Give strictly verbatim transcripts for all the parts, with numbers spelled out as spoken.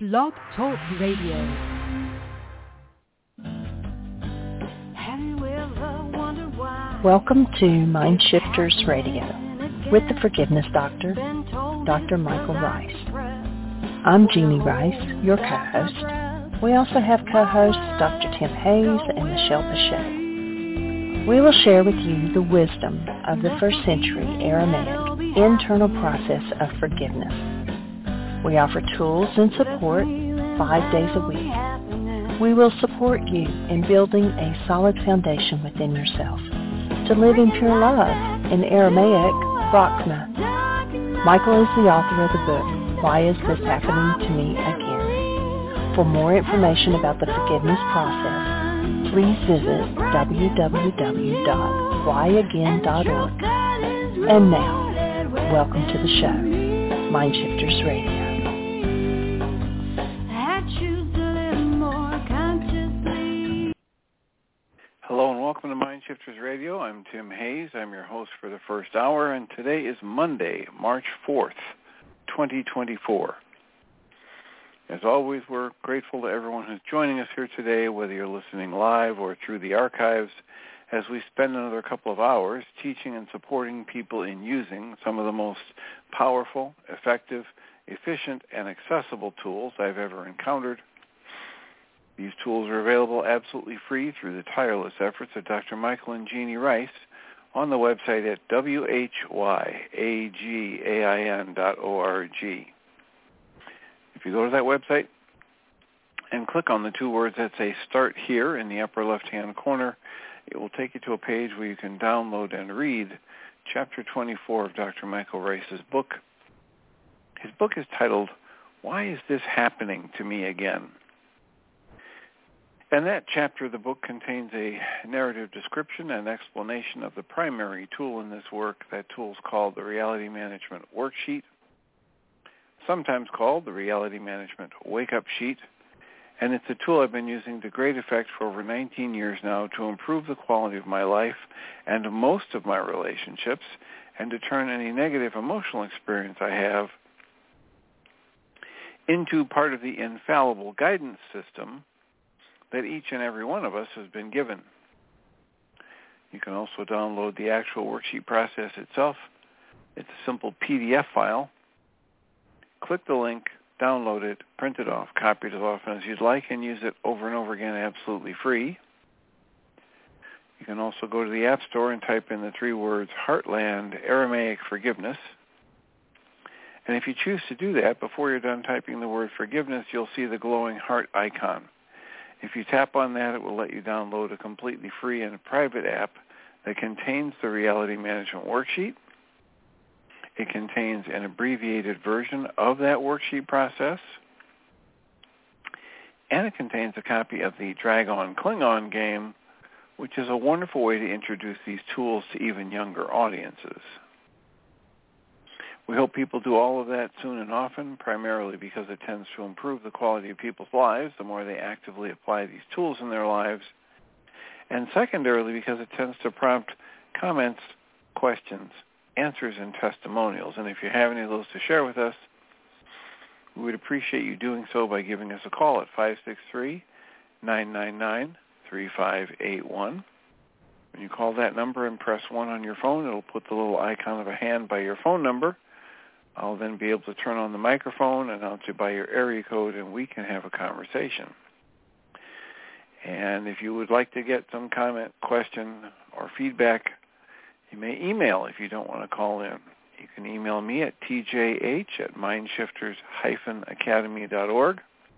Blog Talk Radio. Welcome to Mind Shifters Radio with the Forgiveness Doctor, Doctor Michael Rice. I'm Jeannie Rice, your co-host. We also have co-hosts Doctor Tim Hayes and Michelle Bechet. We will share with you the wisdom of the first century Aramaic internal process of forgiveness. We offer tools and support five days a week. We will support you in building a solid foundation within yourself to live in pure love, in Aramaic, Rachna. Michael is the author of the book, Why Is This Happening to Me Again? For more information about the forgiveness process, please visit w w w dot why again dot org. And now, welcome to the show, Mind Shifters Radio. Hello and welcome to Mind Shifters Radio. I'm Tim Hayes. I'm your host for the first hour, and today is Monday, March fourth, twenty twenty-four. As always, we're grateful to everyone who's joining us here today, whether you're listening live or through the archives, as we spend another couple of hours teaching and supporting people in using some of the most powerful, effective, efficient, and accessible tools I've ever encountered. These tools are available absolutely free through the tireless efforts of Doctor Michael and Jeannie Rice on the website at w h y a g a i n dot org. If you go to that website and click on the two words that say Start Here in the upper left-hand corner, it will take you to a page where you can download and read Chapter twenty-four of Doctor Michael Rice's book. His book is titled, Why Is This Happening to Me Again? And that chapter of the book contains a narrative description and explanation of the primary tool in this work. That tool is called the Reality Management Worksheet, sometimes called the Reality Management Wake-Up Sheet. And it's a tool I've been using to great effect for over nineteen years now to improve the quality of my life and most of my relationships, and to turn any negative emotional experience I have into part of the infallible guidance system that each and every one of us has been given. You can also download the actual worksheet process itself. It's a simple P D F file. Click the link, download it, print it off, copy it as often as you'd like, and use it over and over again absolutely free. You can also go to the App Store and type in the three words Heartland Aramaic Forgiveness. And if you choose to do that, before you're done typing the word forgiveness, you'll see the glowing heart icon. If you tap on that, it will let you download a completely free and private app that contains the Reality Management Worksheet. It contains an abbreviated version of that worksheet process. And it contains a copy of the Drag-On Klingon game, which is a wonderful way to introduce these tools to even younger audiences. We hope people do all of that soon and often, primarily because it tends to improve the quality of people's lives the more they actively apply these tools in their lives, and secondarily because it tends to prompt comments, questions, answers, and testimonials. And if you have any of those to share with us, we would appreciate you doing so by giving us a call at five six three, nine nine nine, three five eight one. When you call that number and press one on your phone, it'll put the little icon of a hand by your phone number. I'll then be able to turn on the microphone, announce you by your area code, and we can have a conversation. And if you would like to get some comment, question, or feedback, you may email if you don't want to call in. You can email me at t j h at mindshifters dash academy dot org.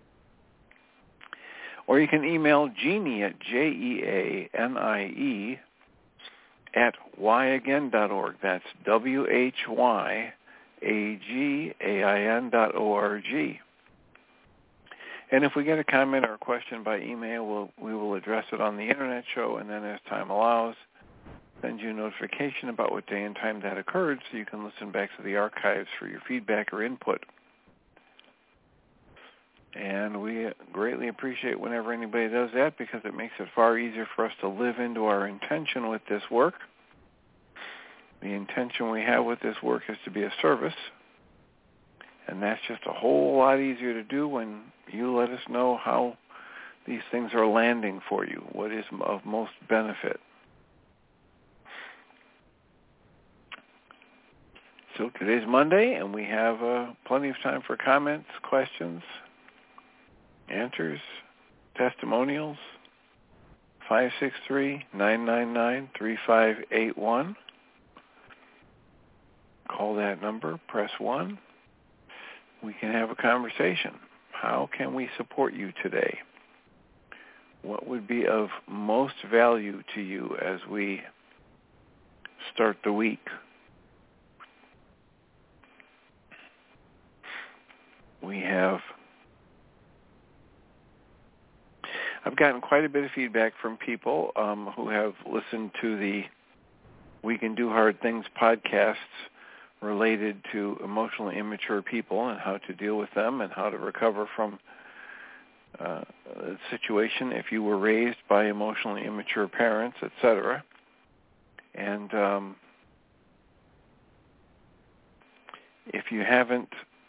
Or you can email Jeannie at J E A N I E at why again dot org. That's W H Y A G A I N dot O R G. And if we get a comment or a question by email, we'll, we will address it on the Internet show, and then as time allows, send you a notification about what day and time that occurred so you can listen back to the archives for your feedback or input. And we greatly appreciate whenever anybody does that, because it makes it far easier for us to live into our intention with this work. The intention we have with this work is to be a service, And that's just a whole lot easier to do when you let us know how these things are landing for you, what is of most benefit. So today's Monday, and we have uh, plenty of time for comments, questions, answers, testimonials. five six three, nine nine nine, three five eight one. Call that number, press one. We can have a conversation. How can we support you today? What would be of most value to you as we start the week? We have, I've gotten quite a bit of feedback from people um, who have listened to the We Can Do Hard Things podcasts related to emotionally immature people and how to deal with them and how to recover from uh, a situation if you were raised by emotionally immature parents, et cetera. And um, if you haven't,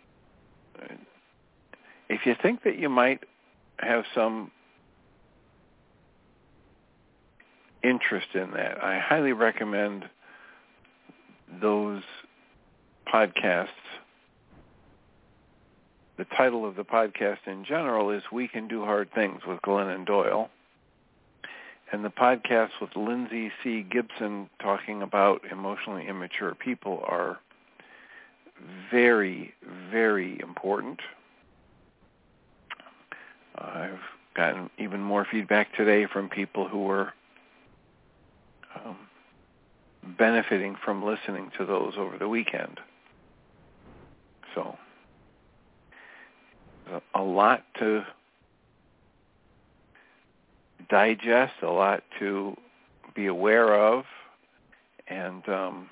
if you think that you might have some interest in that, I highly recommend those podcasts. The title of the podcast in general is We Can Do Hard Things with Glennon Doyle. And the podcasts with Lindsay C. Gibson talking about emotionally immature people are very, very important. I've gotten even more feedback today from people who were um, benefiting from listening to those over the weekend. So, a lot to digest, a lot to be aware of, and um,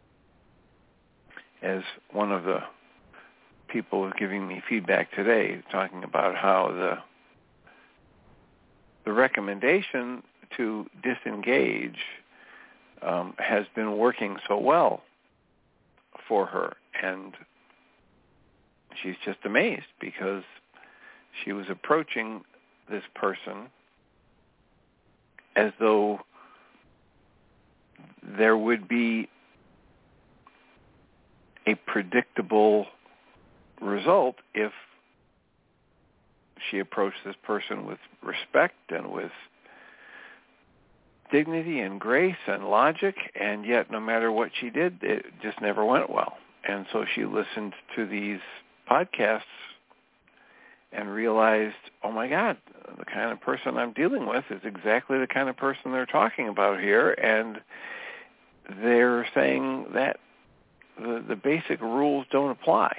as one of the people was giving me feedback today, talking about how the the recommendation to disengage um, has been working so well for her, and she's just amazed because she was approaching this person as though there would be a predictable result if she approached this person with respect and with dignity and grace and logic, and yet no matter what she did, it just never went well. And so she listened to these podcasts and realized, oh my God, the kind of person I'm dealing with is exactly the kind of person they're talking about here, and they're saying that the, the basic rules don't apply.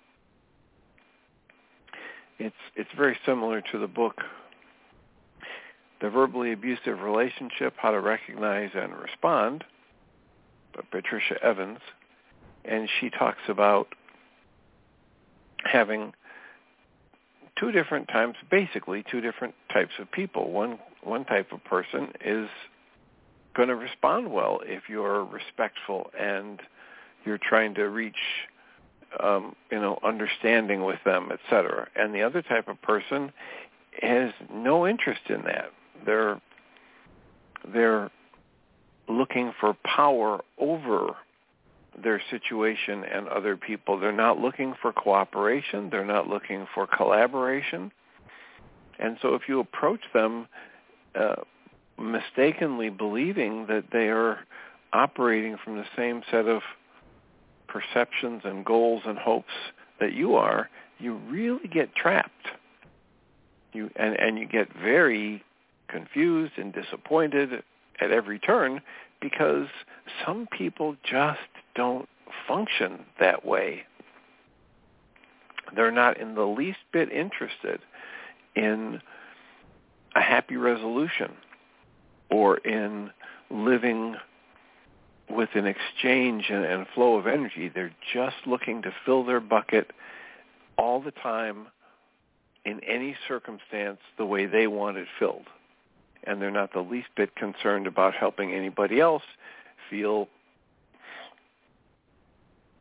It's it's very similar to the book, The Verbally Abusive Relationship, How to Recognize and Respond, by Patricia Evans, and she talks about having two different types, basically two different types of people. One one type of person is going to respond well if you're respectful and you're trying to reach, um, you know, understanding with them, et cetera. And the other type of person has no interest in that. They're they're looking for power over their situation and other people. They're not looking for cooperation. They're not looking for collaboration. And so if you approach them uh, mistakenly believing that they are operating from the same set of perceptions and goals and hopes that you are, you really get trapped. You and, and you get very confused and disappointed at every turn because some people just don't function that way. They're not in the least bit interested in a happy resolution or in living with an exchange and, and flow of energy. They're just looking to fill their bucket all the time in any circumstance the way they want it filled. And they're not the least bit concerned about helping anybody else feel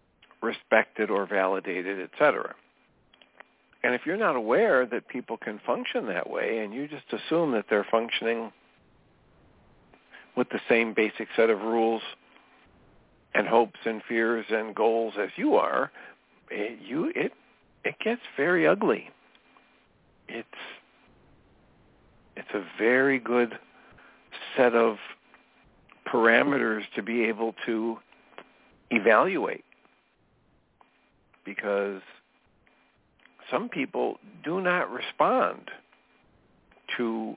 respected or validated, et cetera. And if you're not aware that people can function that way, and you just assume that they're functioning with the same basic set of rules and hopes and fears and goals as you are, it, you it it gets very ugly. It's it's a very good set of parameters to be able to evaluate, because some people do not respond to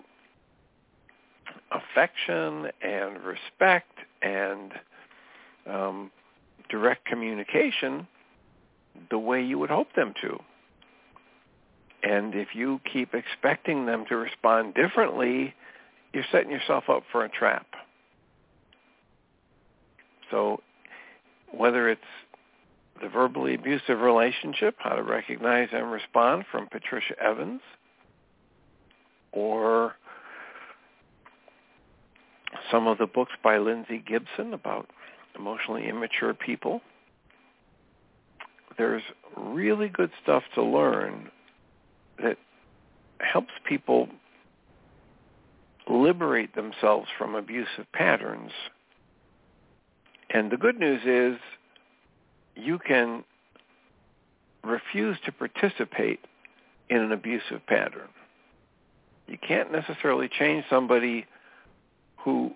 affection and respect and um, direct communication the way you would hope them to. And if you keep expecting them to respond differently, you're setting yourself up for a trap. So whether it's The Verbally Abusive Relationship, How to Recognize and Respond from Patricia Evans, or some of the books by Lindsay Gibson about emotionally immature people, there's really good stuff to learn that helps people liberate themselves from abusive patterns. And the good news is you can refuse to participate in an abusive pattern. You can't necessarily change somebody who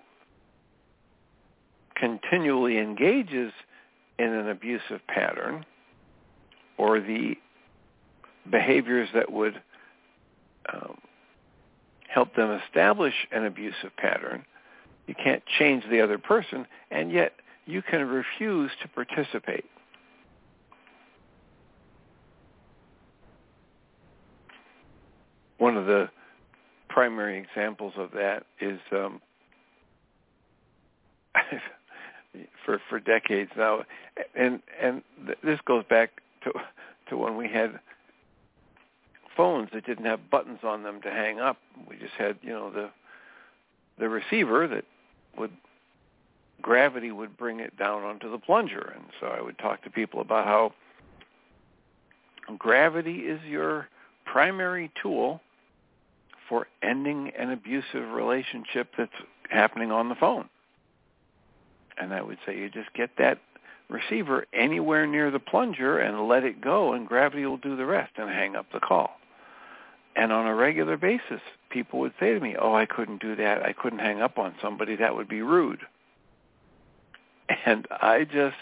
continually engages in an abusive pattern or the behaviors that would um, help them establish an abusive pattern. You can't change the other person, and yet you can refuse to participate. One of the primary examples of that is um, for for decades now, and and th- this goes back to to when we had phones that didn't have buttons on them to hang up. We just had, you know, the the receiver that would gravity would bring it down onto the plunger, and so I would talk to people about how gravity is your primary tool for ending an abusive relationship that's happening on the phone. And I would say you just get that receiver anywhere near the plunger and let it go, and gravity will do the rest, and hang up the call. And on a regular basis, people would say to me, oh, I couldn't do that. I couldn't hang up on somebody. That would be rude. And I just,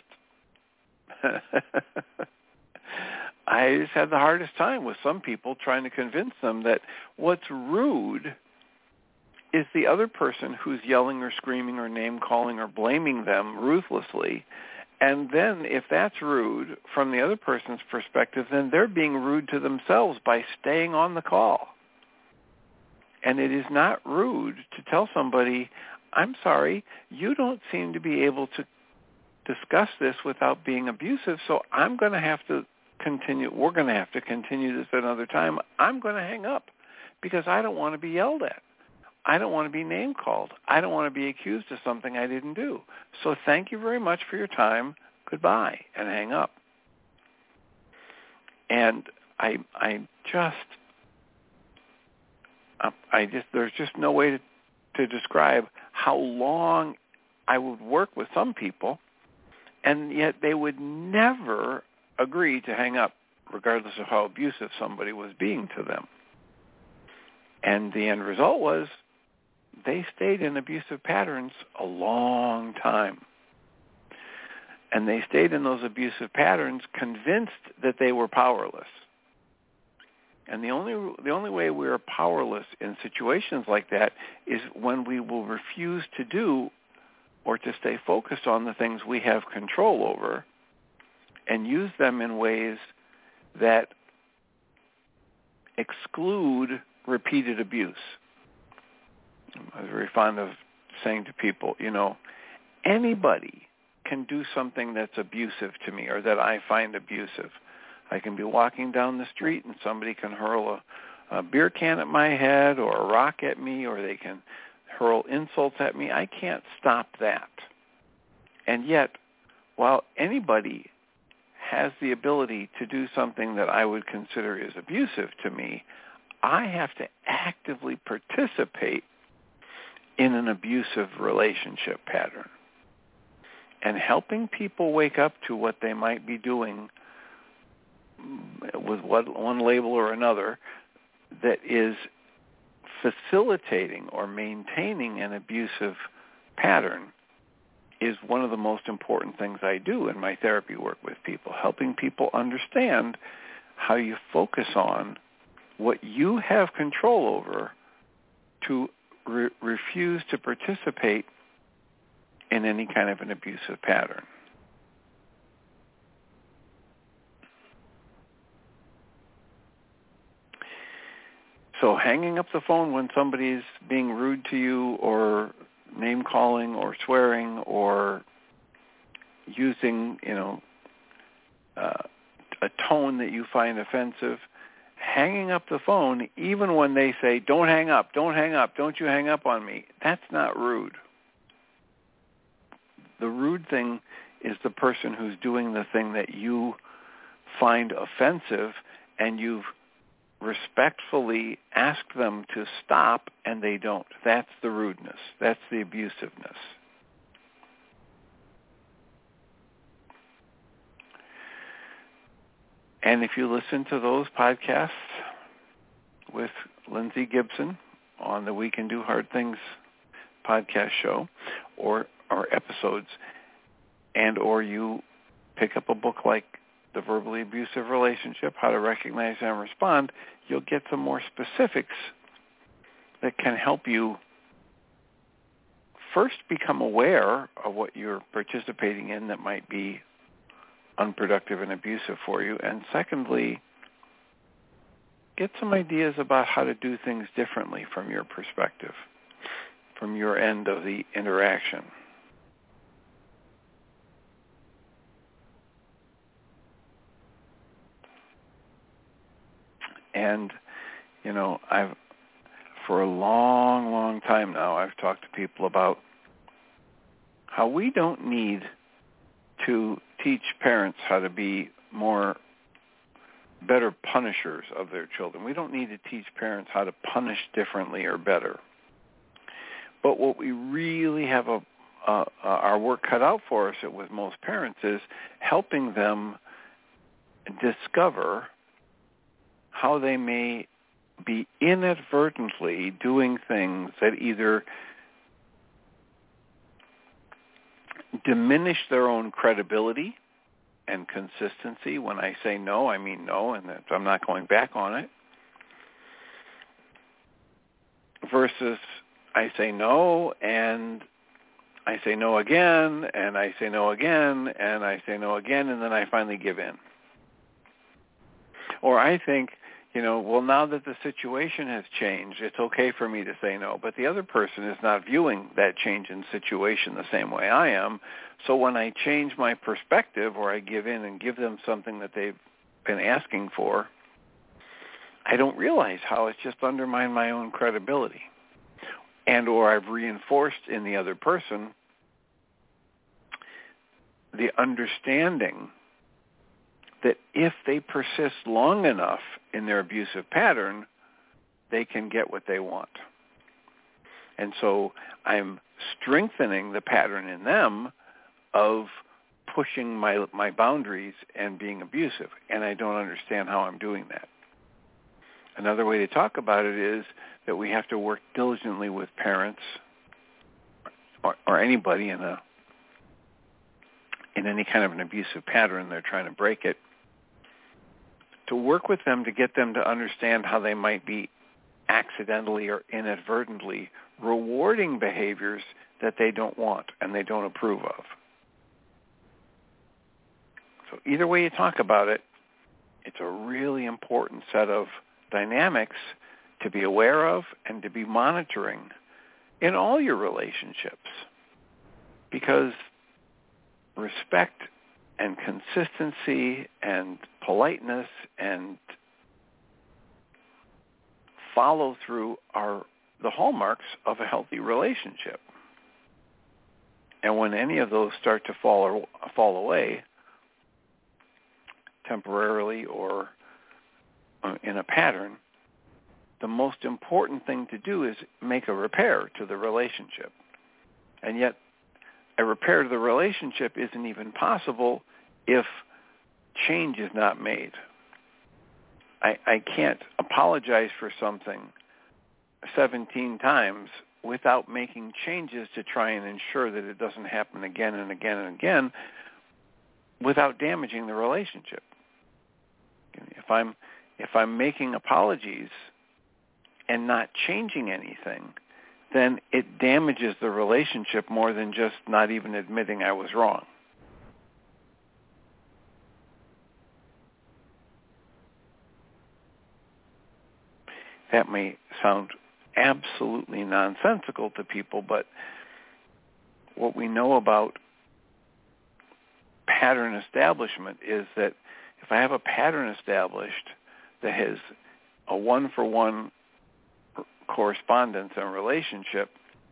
I just had the hardest time with some people trying to convince them that what's rude is the other person who's yelling or screaming or name-calling or blaming them ruthlessly. And then if that's rude from the other person's perspective, then they're being rude to themselves by staying on the call. And it is not rude to tell somebody, I'm sorry, you don't seem to be able to discuss this without being abusive, so I'm going to have to continue, we're going to have to continue this another time. I'm going to hang up because I don't want to be yelled at. I don't want to be name-called. I don't want to be accused of something I didn't do. So thank you very much for your time. Goodbye, and hang up. And I, I just, I just, there's just no way to, to describe how long I would work with some people, and yet they would never agree to hang up, regardless of how abusive somebody was being to them. And the end result was they stayed in abusive patterns a long time. And they stayed in those abusive patterns convinced that they were powerless. And the only the only way we are powerless in situations like that is when we will refuse to do or to stay focused on the things we have control over and use them in ways that exclude repeated abuse. I was very fond of saying to people, you know, anybody can do something that's abusive to me or that I find abusive. I can be walking down the street and somebody can hurl a, a beer can at my head or a rock at me, or they can hurl insults at me. I can't stop that. And yet, while anybody has the ability to do something that I would consider is abusive to me, I have to actively participate in an abusive relationship pattern. And helping people wake up to what they might be doing with one label or another that is facilitating or maintaining an abusive pattern is one of the most important things I do in my therapy work with people, helping people understand how you focus on what you have control over to re- refuse to participate in any kind of an abusive pattern. So hanging up the phone when somebody's being rude to you or name-calling or swearing or using, you know, uh, a tone that you find offensive, hanging up the phone even when they say, don't hang up, don't hang up, don't you hang up on me, that's not rude. The rude thing is the person who's doing the thing that you find offensive and you've respectfully asked them to stop and they don't. That's the rudeness. That's the abusiveness. And if you listen to those podcasts with Lindsay Gibson on the We Can Do Hard Things podcast show, or or episodes, and or you pick up a book like The Verbally Abusive Relationship, How to Recognize and Respond, you'll get some more specifics that can help you first become aware of what you're participating in that might be unproductive and abusive for you, and secondly, get some ideas about how to do things differently from your perspective, from your end of the interaction. And, you know, I've, for a long, long time now, I've talked to people about how we don't need to teach parents how to be more, better punishers of their children. We don't need to teach parents how to punish differently or better. But what we really have a, uh, our work cut out for us with most parents is helping them discover how they may be inadvertently doing things that either diminish their own credibility and consistency. When I say no, I mean no, and that I'm not going back on it. Versus I say no, and I say no again, and I say no again, and I say no again, and then I finally give in. Or I think, you know, well, now that the situation has changed, it's okay for me to say no. But the other person is not viewing that change in situation the same way I am. So when I change my perspective or I give in and give them something that they've been asking for, I don't realize how it's just undermined my own credibility. And or I've reinforced in the other person the understanding that if they persist long enough in their abusive pattern, they can get what they want. And so I'm strengthening the pattern in them of pushing my my boundaries and being abusive, and I don't understand how I'm doing that. Another way to talk about it is that we have to work diligently with parents or, or anybody in a in any kind of an abusive pattern, they're trying to break it, to work with them to get them to understand how they might be accidentally or inadvertently rewarding behaviors that they don't want and they don't approve of. So either way you talk about it, it's a really important set of dynamics to be aware of and to be monitoring in all your relationships, because respect and consistency and politeness and follow through are the hallmarks of a healthy relationship. And when any of those start to fall or, fall away, temporarily or uh, in a pattern, the most important thing to do is make a repair to the relationship. And yet, a repair to the relationship isn't even possible if change is not made. I, I can't apologize for something seventeen times without making changes to try and ensure that it doesn't happen again and again and again without damaging the relationship. If I'm if I'm making apologies and not changing anything, then it damages the relationship more than just not even admitting I was wrong. That may sound absolutely nonsensical to people, but what we know about pattern establishment is that if I have a pattern established that has a one-for-one correspondence and relationship,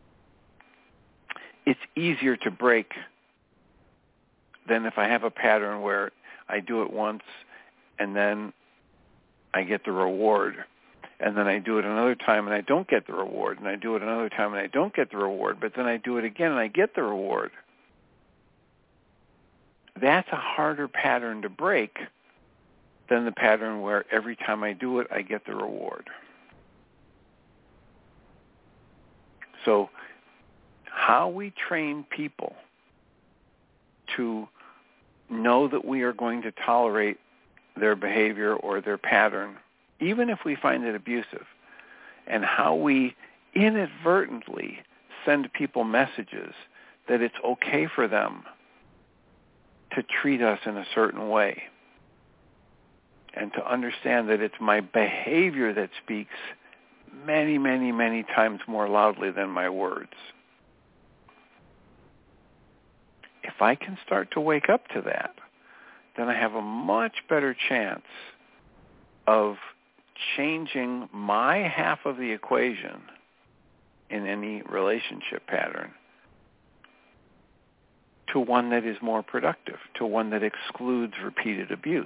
it's easier to break than if I have a pattern where I do it once and then I get the reward, and then I do it another time and I don't get the reward, and I do it another time and I don't get the reward, but then I do it again and I get the reward. That's a harder pattern to break than the pattern where every time I do it, I get the reward. So how we train people to know that we are going to tolerate their behavior or their pattern, even if we find it abusive, and how we inadvertently send people messages that it's okay for them to treat us in a certain way, and to understand that it's my behavior that speaks many, many, many times more loudly than my words. If I can start to wake up to that, then I have a much better chance of changing my half of the equation in any relationship pattern to one that is more productive, to one that excludes repeated abuse.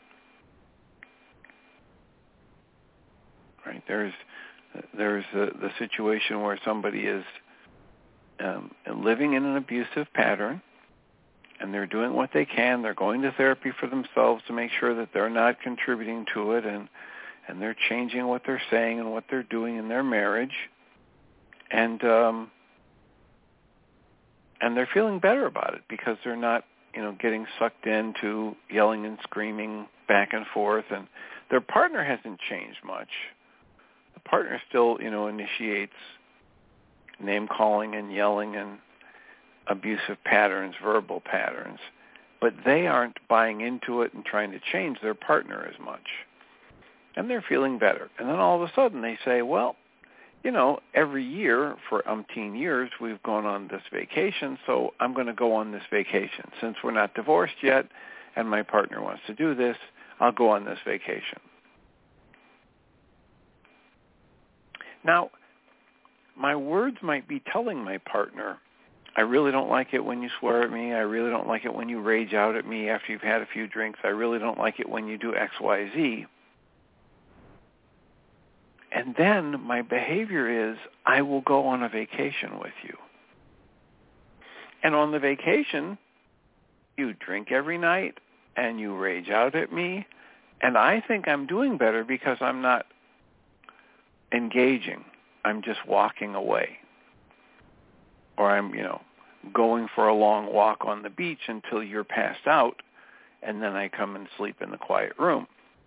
Right? There's there's a, the situation where somebody is um, living in an abusive pattern, and they're doing what they can. They're going to therapy for themselves to make sure that they're not contributing to it, and and they're changing what they're saying and what they're doing in their marriage, and um, and they're feeling better about it because they're not, you know, getting sucked into yelling and screaming back and forth, and their partner hasn't changed much. The partner still, you know, initiates name-calling and yelling and abusive patterns, verbal patterns, but they aren't buying into it and trying to change their partner as much. And they're feeling better. And then all of a sudden they say, well, you know, every year for umpteen years we've gone on this vacation, so I'm going to go on this vacation. Since we're not divorced yet and my partner wants to do this, I'll go on this vacation. Now, my words might be telling my partner, I really don't like it when you swear at me. I really don't like it when you rage out at me after you've had a few drinks. I really don't like it when you do X, Y, Z. And then my behavior is, I will go on a vacation with you. And on the vacation, you drink every night and you rage out at me. And I think I'm doing better because I'm not engaging. I'm just walking away. Or I'm, you know, going for a long walk on the beach until you're passed out, and then I come and sleep in the quiet room.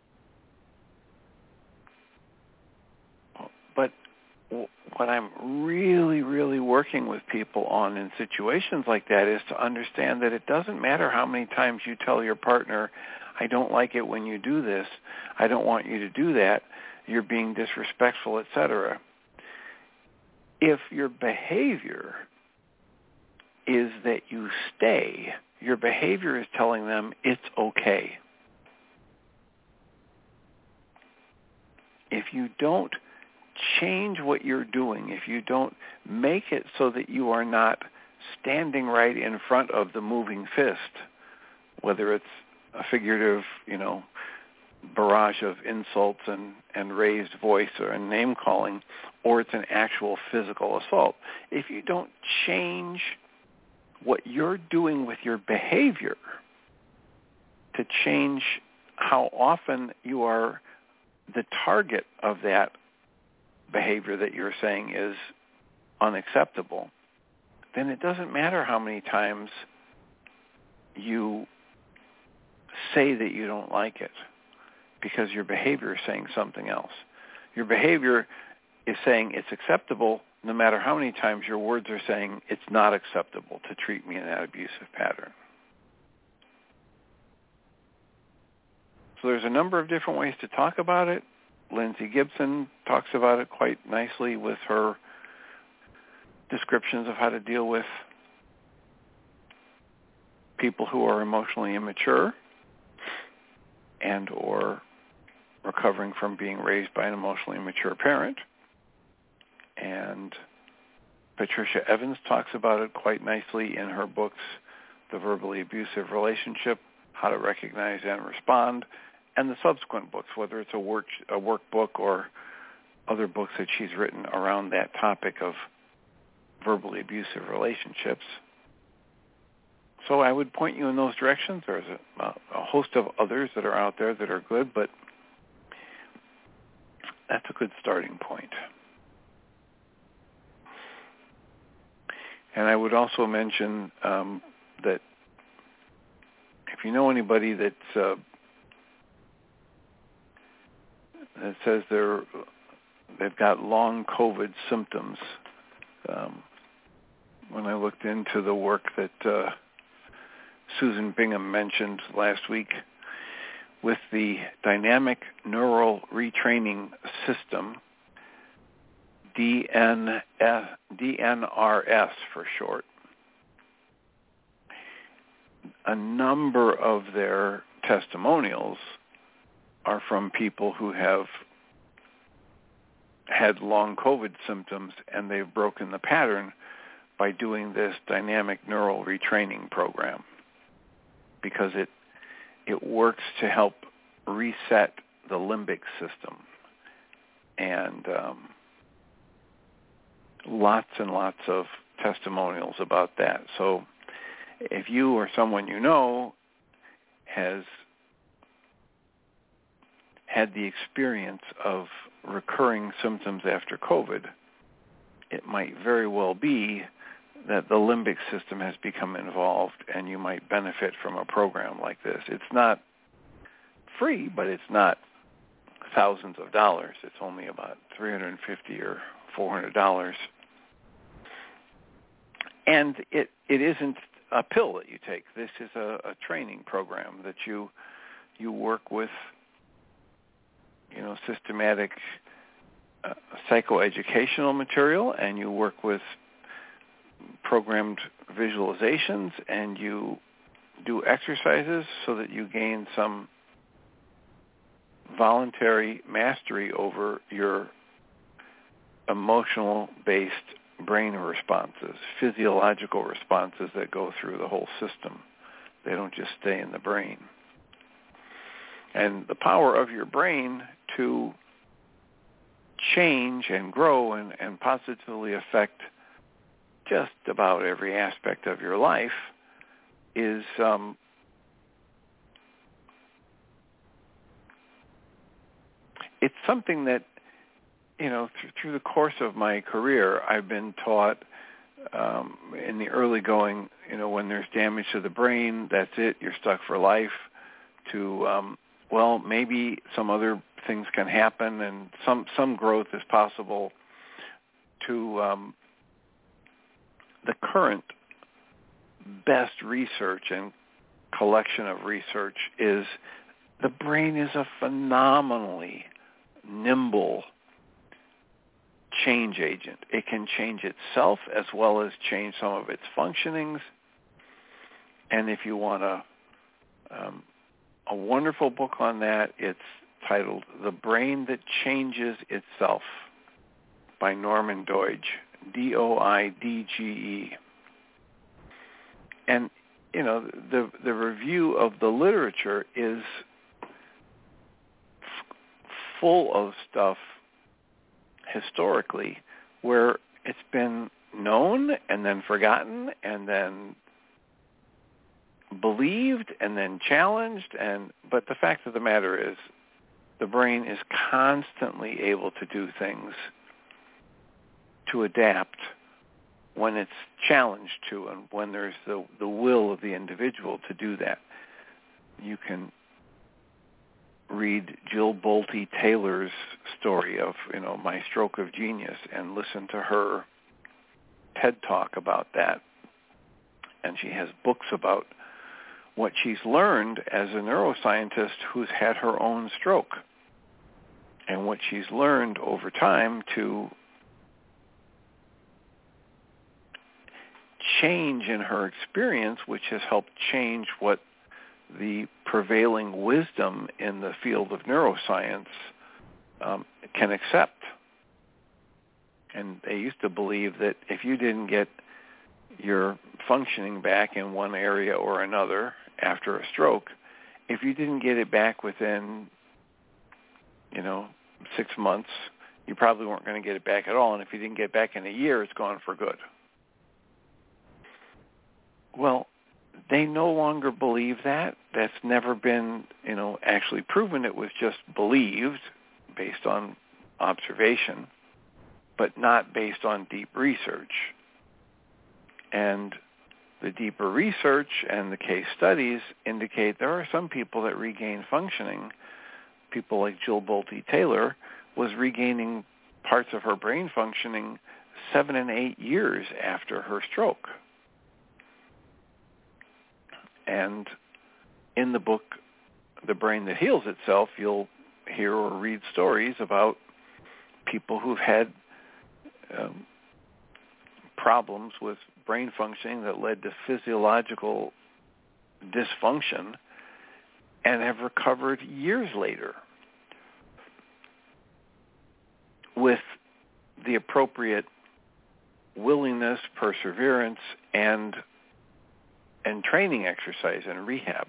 But what I'm really, really working with people on in situations like that is to understand that it doesn't matter how many times you tell your partner, I don't like it when you do this, I don't want you to do that, you're being disrespectful, et cetera. If your behavior is that you stay, your behavior is telling them it's okay. If you don't change what you're doing, if you don't make it so that you are not standing right in front of the moving fist, whether it's a figurative, you know, barrage of insults and, and raised voice or a name calling, or it's an actual physical assault. If you don't change what you're doing with your behavior to change how often you are the target of that behavior that you're saying is unacceptable, then it doesn't matter how many times you say that you don't like it, because your behavior is saying something else. Your behavior is saying it's acceptable no matter how many times your words are saying it's not acceptable to treat me in that abusive pattern. So there's a number of different ways to talk about it. Lindsay Gibson talks about it quite nicely with her descriptions of how to deal with people who are emotionally immature and or recovering from being raised by an emotionally immature parent. And Patricia Evans talks about it quite nicely in her books, The Verbally Abusive Relationship, How to Recognize and Respond, and the subsequent books, whether it's a work a workbook or other books that she's written around that topic of verbally abusive relationships. So I would point you in those directions. There's a, a host of others that are out there that are good, but that's a good starting point. And I would also mention um, that if you know anybody that's uh, that says they're they've got long COVID symptoms, um, when I looked into the work that uh, Susan Bingham mentioned last week with the dynamic neural retraining system, D N R S for short, a number of their testimonials are from people who have had long COVID symptoms and they've broken the pattern by doing this dynamic neural retraining program, because it it works to help reset the limbic system. And um, lots and lots of testimonials about that. So if you or someone you know has had the experience of recurring symptoms after COVID, it might very well be that the limbic system has become involved and you might benefit from a program like this. It's not free, but it's not thousands of dollars. It's only about three hundred fifty dollars or four hundred dollars. And it, it isn't a pill that you take. This is a, a training program that you you work with, you know, systematic uh, psychoeducational material, and you work with programmed visualizations, and you do exercises so that you gain some voluntary mastery over your emotional-based brain responses, physiological responses that go through the whole system. They don't just stay in the brain. And the power of your brain to change and grow and, and positively affect just about every aspect of your life is um, it's something that, you know, th- through the course of my career, I've been taught um, in the early going, you know, when there's damage to the brain, that's it, you're stuck for life, to, um, well, maybe some other things can happen and some, some growth is possible, to um, the current best research and collection of research is the brain is a phenomenally nimble change agent. It can change itself as well as change some of its functionings. And if you want a, um, a wonderful book on that, it's titled The Brain That Changes Itself by Norman Doidge, D O I D G E. And you know, the the review of the literature is f- full of stuff historically where it's been known and then forgotten and then believed and then challenged. And but the fact of the matter is the brain is constantly able to do things to adapt when it's challenged to and when there's the, the will of the individual to do that. You can read Jill Bolte Taylor's story of, you know, My Stroke of Genius and listen to her TED Talk about that. And she has books about what she's learned as a neuroscientist who's had her own stroke and what she's learned over time to change in her experience, which has helped change what the prevailing wisdom in the field of neuroscience um, can accept. And they used to believe that if you didn't get your functioning back in one area or another after a stroke, if you didn't get it back within, you know, six months, you probably weren't going to get it back at all. And if you didn't get it back in a year, it's gone for good. Well, they no longer believe that. That's never been, you know, actually proven. It was just believed based on observation, but not based on deep research. And the deeper research and the case studies indicate there are some people that regain functioning. People like Jill Bolte Taylor was regaining parts of her brain functioning seven and eight years after her stroke. And in the book, The Brain That Heals Itself, you'll hear or read stories about people who've had um, problems with brain functioning that led to physiological dysfunction and have recovered years later with the appropriate willingness, perseverance, and and training exercise and rehab.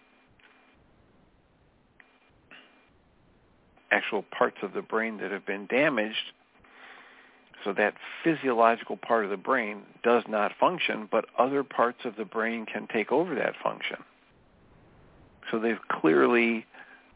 Actual parts of the brain that have been damaged, so that physiological part of the brain does not function, but other parts of the brain can take over that function. So they've clearly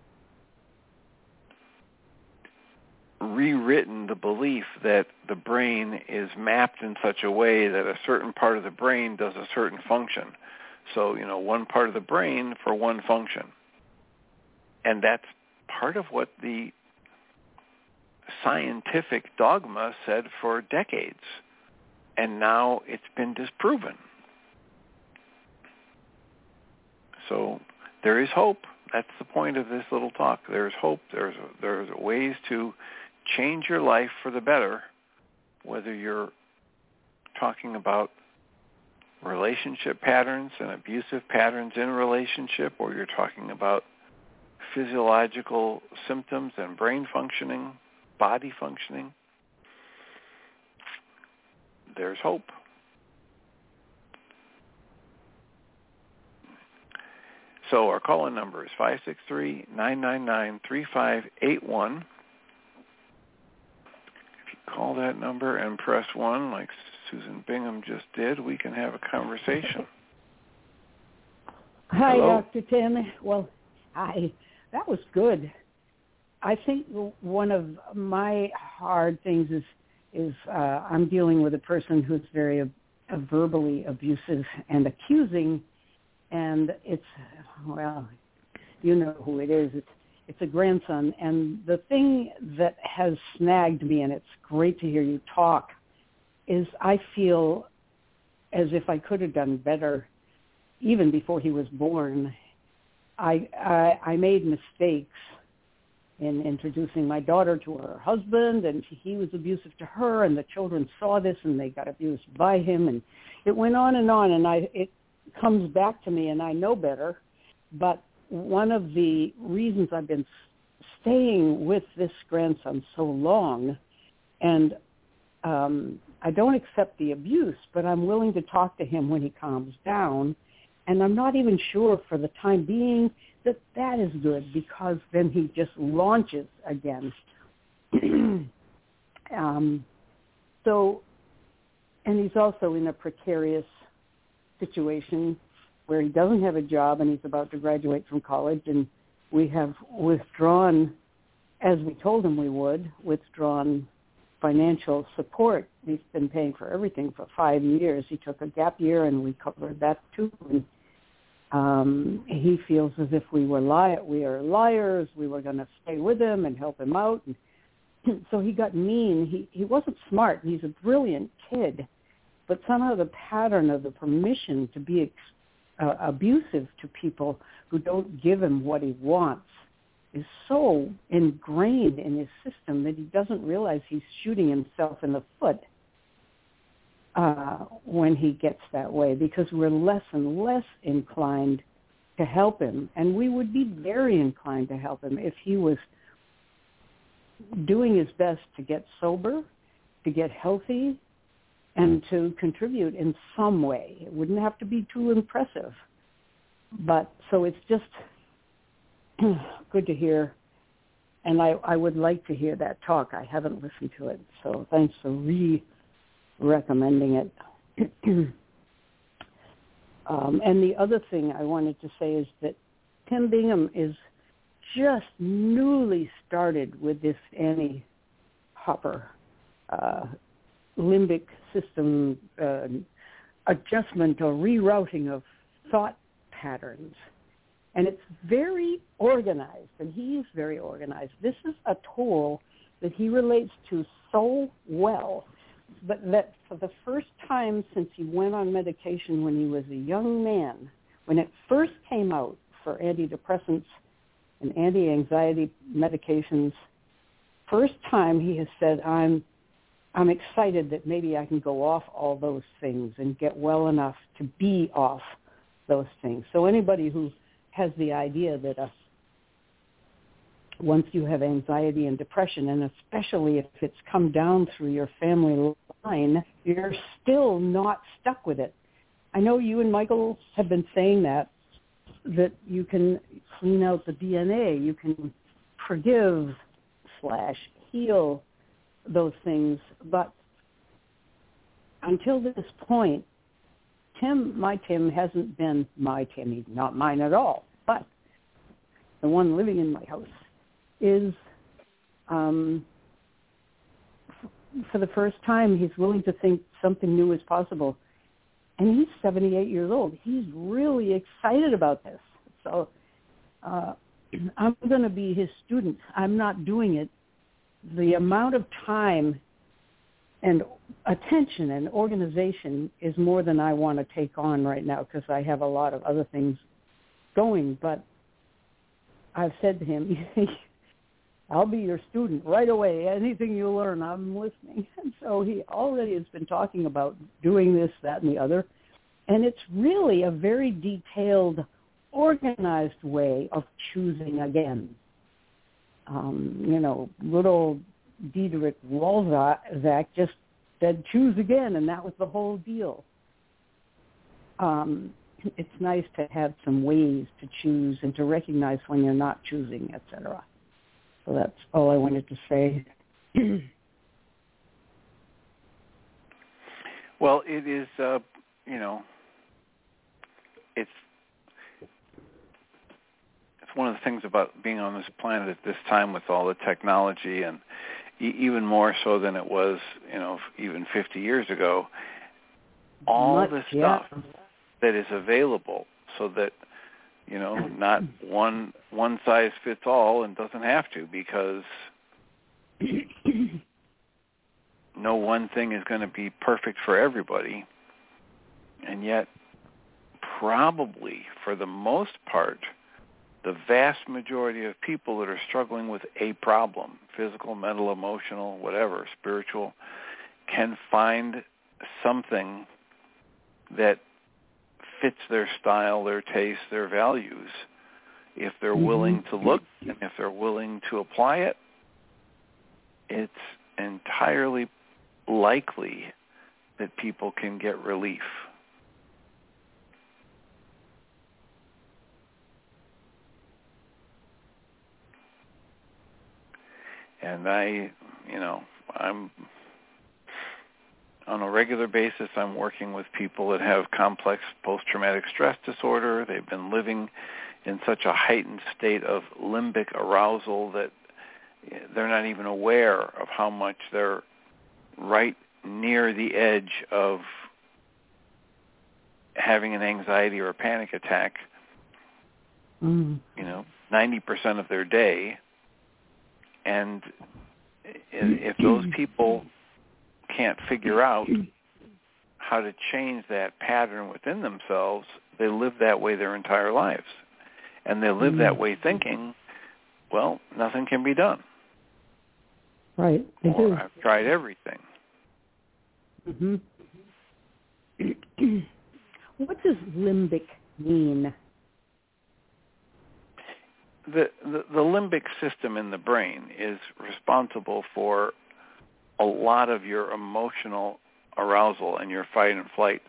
rewritten the belief that the brain is mapped in such a way that a certain part of the brain does a certain function. So, you know, one part of the brain for one function. And that's part of what the scientific dogma said for decades. And now it's been disproven. So there is hope. That's the point of this little talk. There's hope. There's there's ways to change your life for the better, whether you're talking about relationship patterns and abusive patterns in relationship, or you're talking about physiological symptoms and brain functioning, body functioning. There's hope. So our call-in number is five six three, nine nine nine, three five eight one. If you call that number and press one, like Susan Bingham just did, we can have a conversation. Hi, Hello? Doctor Tim. Well, I that was good. I think one of my hard things is is uh, I'm dealing with a person who's very uh, verbally abusive and accusing, and it's, well, you know who it is. It's it's a grandson, and the thing that has snagged me, and it's great to hear you talk, is I feel as if I could have done better even before he was born. I, I, I made mistakes in introducing my daughter to her husband, and he was abusive to her, and the children saw this, and they got abused by him, and it went on and on, and I it comes back to me, and I know better. But one of the reasons I've been staying with this grandson so long, and um, I don't accept the abuse, but I'm willing to talk to him when he calms down, And I'm not even sure for the time being that that is good, because then he just launches again. um, so, and he's also in a precarious situation where he doesn't have a job and he's about to graduate from college, and we have withdrawn, as we told him we would, withdrawn financial support. He's been paying for everything for five years. He took a gap year, and we covered that too. And, um, he feels as if we were li- we are liars. We were going to stay with him and help him out. And so he got mean. He he wasn't smart. He's a brilliant kid, but somehow the pattern of the permission to be ex- uh, abusive to people who don't give him what he wants is so ingrained in his system that he doesn't realize he's shooting himself in the foot uh, when he gets that way, because we're less and less inclined to help him. And we would be very inclined to help him if he was doing his best to get sober, to get healthy, and to contribute in some way. It wouldn't have to be too impressive. But so it's just good to hear, and I, I would like to hear that talk. I haven't listened to it, so thanks for re-recommending it. um, and the other thing I wanted to say is that Tim Bingham is just newly started with this Annie Hopper uh, limbic system uh, adjustment or rerouting of thought patterns. And it's very organized, and he's very organized. This is a tool that he relates to so well, but that for the first time since he went on medication when he was a young man, when it first came out for antidepressants and anti-anxiety medications, first time he has said, I'm I'm excited that maybe I can go off all those things and get well enough to be off those things. So anybody who has the idea that uh, once you have anxiety and depression, and especially if it's come down through your family line, you're still not stuck with it. I know you and Michael have been saying that, that you can clean out the D N A, you can forgive slash heal those things, but until this point, Tim, my Tim, hasn't been my Tim. He's not mine at all. But the one living in my house is, um, f- for the first time, he's willing to think something new is possible. And he's seventy-eight years old. He's really excited about this. So uh, I'm going to be his student. I'm not doing it. The amount of time and attention and organization is more than I want to take on right now, because I have a lot of other things going. But I've said to him, I'll be your student right away. Anything you learn, I'm listening. And so he already has been talking about doing this, that, and the other. And it's really a very detailed, organized way of choosing again. Um, you know, little Diederik Walzak just said, choose again, and that was the whole deal. Um, it's nice to have some ways to choose and to recognize when you're not choosing, et cetera. So that's all I wanted to say. Well, it is, uh, you know, it's it's one of the things about being on this planet at this time with all the technology, and e- even more so than it was, you know, even fifty years ago, all Much, the yeah. stuff that is available, so that, you know, not one one size fits all, and doesn't have to, because no one thing is going to be perfect for everybody. And yet, probably for the most part, the vast majority of people that are struggling with a problem, physical, mental, emotional, whatever, spiritual, can find something that fits their style, their taste, their values, if they're Mm-hmm. willing to look and if they're willing to apply it. It's entirely likely that people can get relief. And I, you know, I'm on a regular basis, I'm working with people that have complex post-traumatic stress disorder. They've been living in such a heightened state of limbic arousal that they're not even aware of how much they're right near the edge of having an anxiety or a panic attack, mm. you know, ninety percent of their day. And if those people can't figure out how to change that pattern within themselves, they live that way their entire lives. And they live that way thinking, well, nothing can be done. Right. They or do. I've tried everything. Mm-hmm. What does limbic mean? The, the the limbic system in the brain is responsible for a lot of your emotional arousal and your fight and flight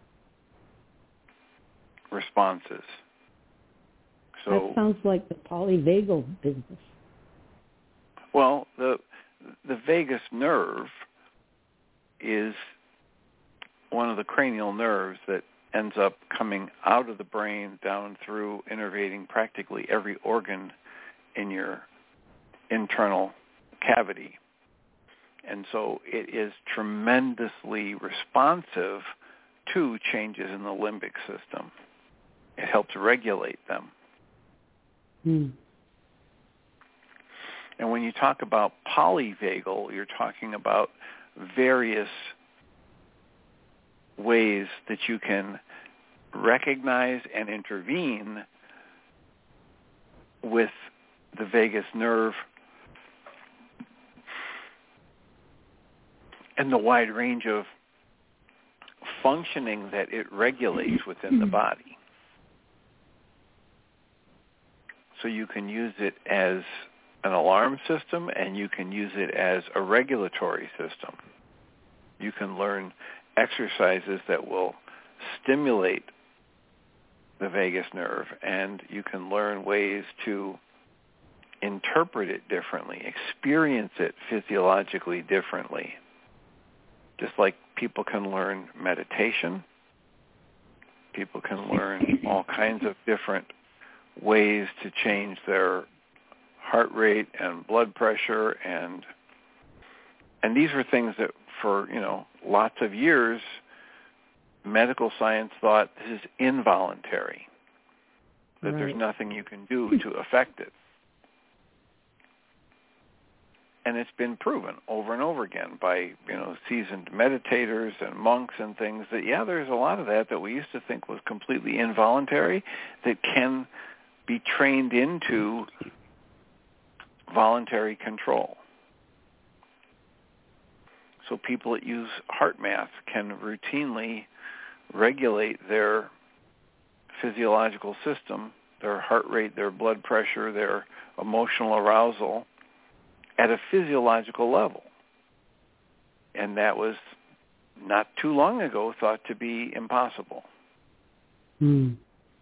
responses. So that sounds like the polyvagal business. Well, the the vagus nerve is one of the cranial nerves that ends up coming out of the brain down through innervating practically every organ in your internal cavity. And so it is tremendously responsive to changes in the limbic system. It helps regulate them. Hmm. And when you talk about polyvagal, you're talking about various ways that you can recognize and intervene with the vagus nerve and the wide range of functioning that it regulates within the body. So you can use it as an alarm system, and you can use it as a regulatory system. You can learn exercises that will stimulate the vagus nerve, and you can learn ways to interpret it differently, experience it physiologically differently. Just like people can learn meditation, people can learn all kinds of different ways to change their heart rate and blood pressure, and and these were things that for, you know, lots of years medical science thought this is involuntary, that right. There's nothing you can do to affect it. And it's been proven over and over again by, you know, seasoned meditators and monks and things that, yeah, there's a lot of that that we used to think was completely involuntary that can be trained into voluntary control. So people that use HeartMath can routinely regulate their physiological system, their heart rate, their blood pressure, their emotional arousal at a physiological level. And that was not too long ago thought to be impossible. Hmm.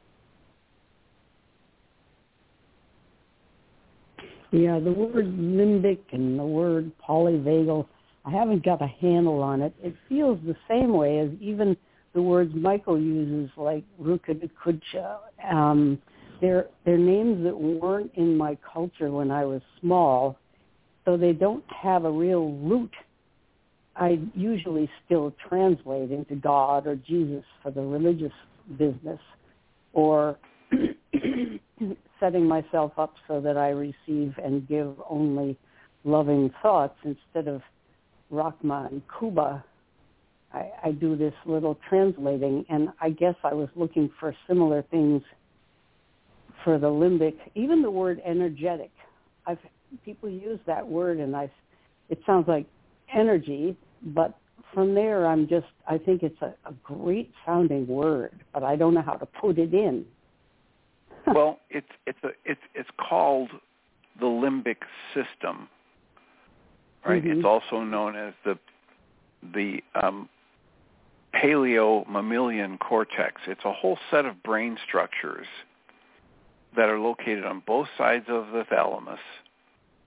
Yeah, the word limbic and the word polyvagal, I haven't got a handle on it. It feels the same way as even the words Michael uses, like Rukakucha. Um, they're, they're names that weren't in my culture when I was small, so they don't have a real root. I usually still translate into God or Jesus for the religious business, or setting myself up so that I receive and give only loving thoughts instead of Rachma and Kuba. I, I do this little translating, and I guess I was looking for similar things for the limbic. Even the word energetic, I've people use that word, and I, it sounds like energy, but from there I'm just, I think it's a, a great sounding word, but I don't know how to put it in. Well, it's it's a it's it's called the limbic system, right? Mm-hmm. It's also known as the the um, paleo-mammalian cortex. It's a whole set of brain structures that are located on both sides of the thalamus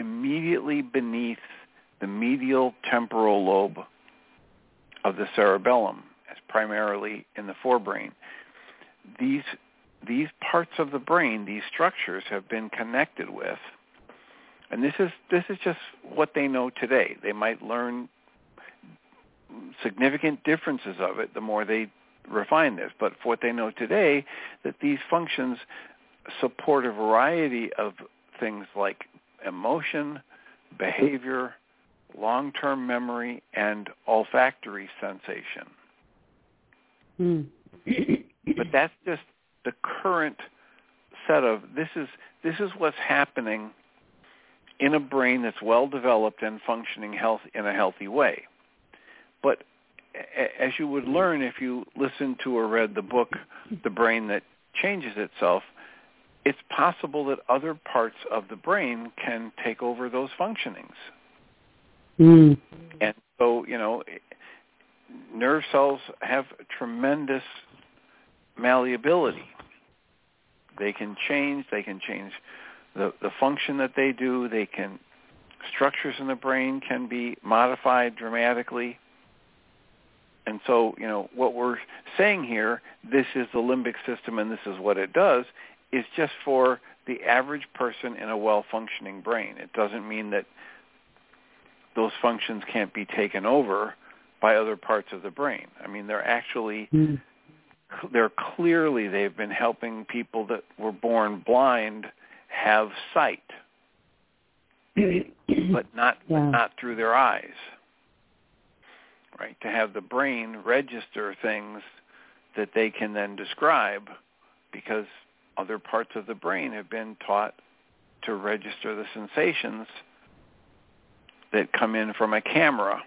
immediately beneath the medial temporal lobe of the cerebellum, as primarily in the forebrain. These these parts of the brain, these structures, have been connected with, and this is this is just what they know today. They might learn significant differences of it the more they refine this, but for what they know today, that these functions support a variety of things like emotion, behavior, long-term memory, and olfactory sensation. Mm. But that's just the current set of, this is this is what's happening in a brain that's well developed and functioning health in a healthy way. But as you would learn if you listened to or read the book, The Brain That Changes Itself, it's possible that other parts of the brain can take over those functionings. Mm. And so, you know, nerve cells have tremendous malleability. They can change. They can change the, the function that they do. They can, structures in the brain can be modified dramatically. And so, you know, what we're saying here, this is the limbic system and this is what it does, is just for the average person in a well-functioning brain. It doesn't mean that those functions can't be taken over by other parts of the brain. I mean, they're actually, mm. they're clearly, they've been helping people that were born blind have sight, but not, yeah. but not through their eyes. Right, to have the brain register things that they can then describe, because other parts of the brain have been taught to register the sensations that come in from a camera,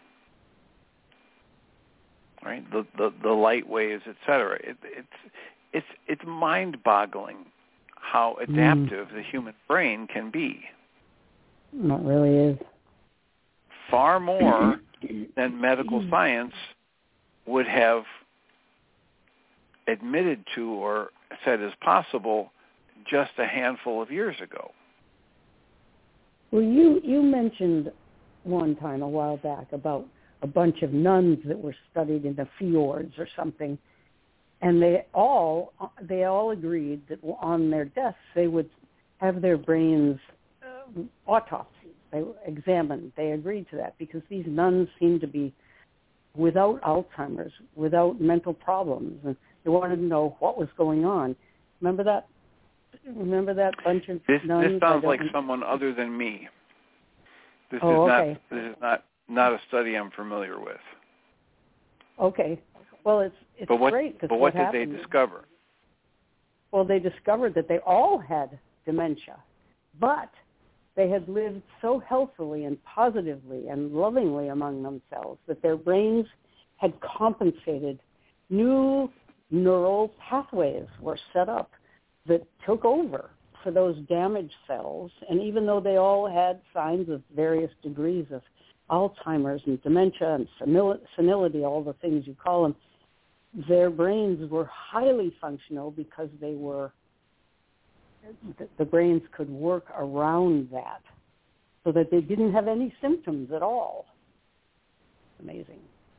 right? The the, the light waves, et cetera. It, it's it's it's mind-boggling how adaptive mm. the human brain can be. It really is. Far more than medical science would have admitted to or said is possible just a handful of years ago. Well, you, you mentioned one time a while back about a bunch of nuns that were studied in the fjords or something, and they all they all agreed that on their deaths they would have their brains uh, autopsied. They examined. They agreed to that because these nuns seemed to be without Alzheimer's, without mental problems, and they wanted to know what was going on. Remember that? Remember that bunch of this, nuns? This sounds like someone other than me. This oh, is okay. not. This is not not a study I'm familiar with. Okay. Well, it's it's but what, great. But what, what did happened, they discover? Well, they discovered that they all had dementia, but they had lived so healthily and positively and lovingly among themselves that their brains had compensated. New neural pathways were set up that took over for those damaged cells. And even though they all had signs of various degrees of Alzheimer's and dementia and senil- senility, all the things you call them, their brains were highly functional because they were the brains could work around that so that they didn't have any symptoms at all. Amazing.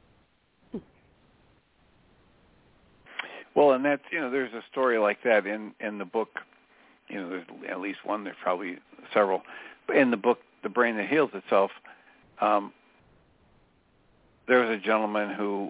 Well, and that's, you know, there's a story like that in, in the book. You know, there's at least one, there's probably several. But in the book, The Brain That Heals Itself, um, there was a gentleman who,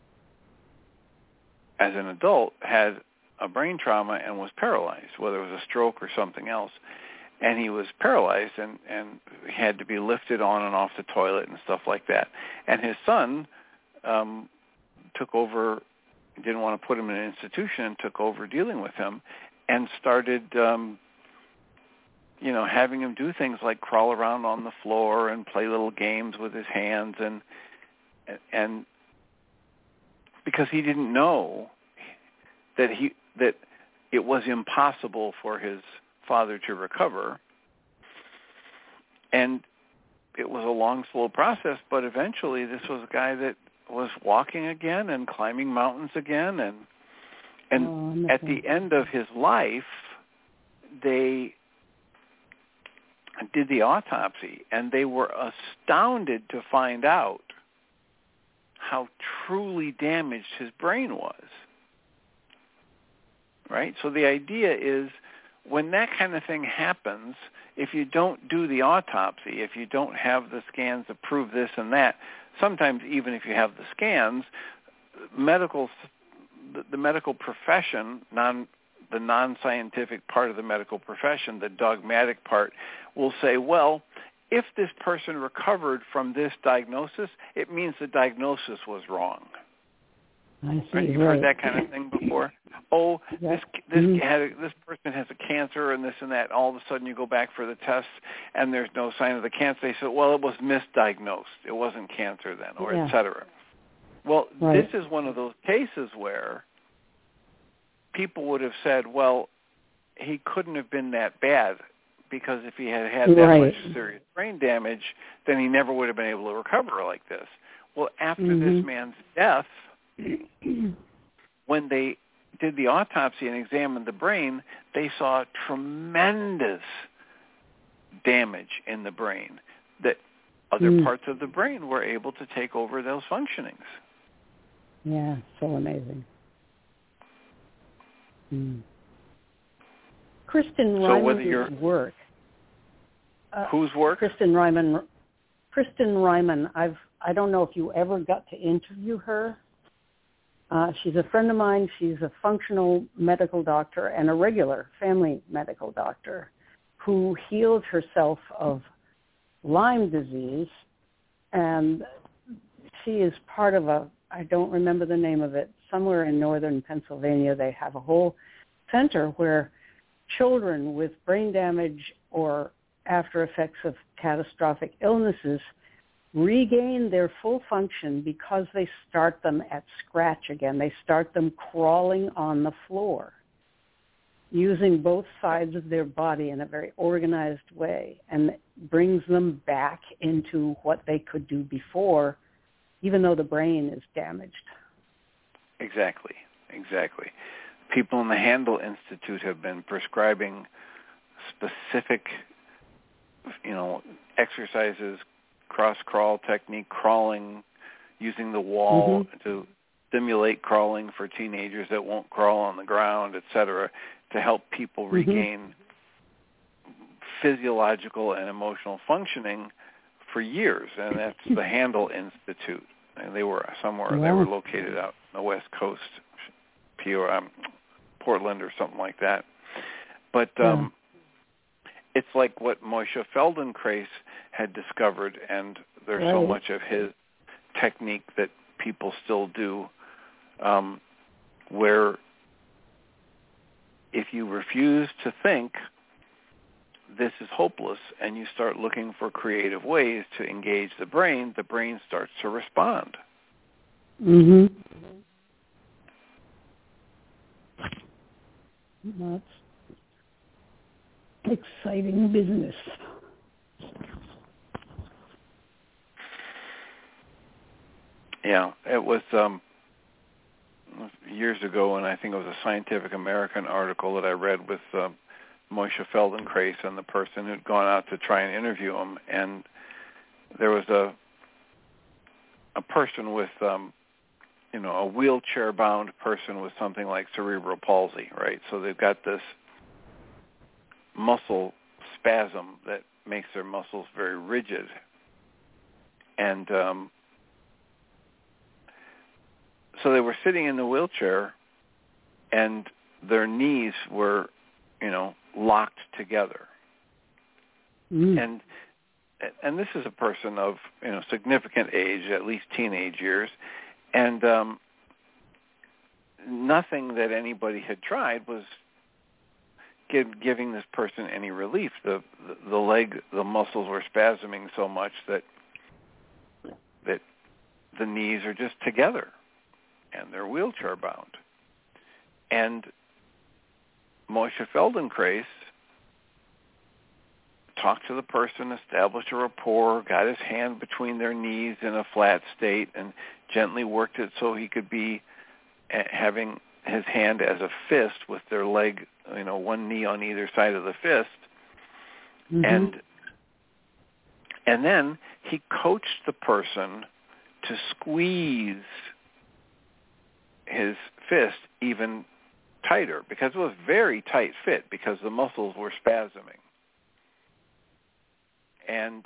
as an adult, had a brain trauma and was paralyzed, whether it was a stroke or something else. And he was paralyzed and, and had to be lifted on and off the toilet and stuff like that. And his son um, took over, didn't want to put him in an institution, and took over dealing with him and started, um, you know, having him do things like crawl around on the floor and play little games with his hands. And, and because he didn't know that he that it was impossible for his father to recover. And it was a long, slow process, but eventually this was a guy that was walking again and climbing mountains again. And and oh, at the end of his life, they did the autopsy, and they were astounded to find out how truly damaged his brain was. Right? So the idea is, when that kind of thing happens, if you don't do the autopsy, if you don't have the scans to prove this and that, sometimes even if you have the scans, medical, the, the medical profession, non, the non-scientific part of the medical profession, the dogmatic part, will say, well, if this person recovered from this diagnosis, it means the diagnosis was wrong. I see. Right? You've right. heard that kind of thing before. Oh, yeah. this this mm-hmm. had a, this person has a cancer and this and that. All of a sudden, you go back for the tests and there's no sign of the cancer. They say, well, it was misdiagnosed. It wasn't cancer then, or yeah. et cetera. Well, right. this is one of those cases where people would have said, well, he couldn't have been that bad, because if he had had that right. much serious brain damage, then he never would have been able to recover like this. Well, after mm-hmm. this man's death, when they did the autopsy and examined the brain, they saw tremendous damage in the brain, that other mm. parts of the brain were able to take over those functionings. Yeah, so amazing. Mm. Kristen so whether Ryman's you're, work. Uh, whose work? Kristen Ryman. Kristen Ryman. I've I don't know if you ever got to interview her. Uh, she's a friend of mine. She's a functional medical doctor and a regular family medical doctor who healed herself of Lyme disease, and she is part of a, I don't remember the name of it, somewhere in northern Pennsylvania. They have a whole center where children with brain damage or after effects of catastrophic illnesses regain their full function because they start them at scratch again. They start them crawling on the floor, using both sides of their body in a very organized way, and it brings them back into what they could do before, even though the brain is damaged. Exactly, exactly. People in the Handel Institute have been prescribing specific, you know, exercises, cross-crawl technique, crawling, using the wall mm-hmm. to stimulate crawling for teenagers that won't crawl on the ground, et cetera, to help people mm-hmm. regain physiological and emotional functioning for years. And that's the Handel Institute. And they were somewhere, wow. they were located out on the West Coast, P O, um, Portland or something like that. But um, yeah. it's like what Moshe Feldenkrais had discovered, and there's right. so much of his technique that people still do, um, where if you refuse to think this is hopeless and you start looking for creative ways to engage the brain, the brain starts to respond. Mm-hmm. That's exciting business. Yeah, it was um, years ago, and I think it was a Scientific American article that I read with uh, Moshe Feldenkrais and the person who'd gone out to try and interview him, and there was a a person with, um, you know, a wheelchair-bound person with something like cerebral palsy, right? So they've got this muscle spasm that makes their muscles very rigid, and um, so they were sitting in the wheelchair, and their knees were, you know, locked together. Mm. And and this is a person of, you know, significant age, at least teenage years, and um, nothing that anybody had tried was give, giving this person any relief. The, the the leg, the muscles were spasming so much that that the knees are just together, and they're wheelchair bound. And Moshe Feldenkrais talked to the person, established a rapport, got his hand between their knees in a flat state, and gently worked it so he could be having his hand as a fist with their leg, you know, one knee on either side of the fist. Mm-hmm. And And then he coached the person to squeeze his fist even tighter, because it was a very tight fit because the muscles were spasming. And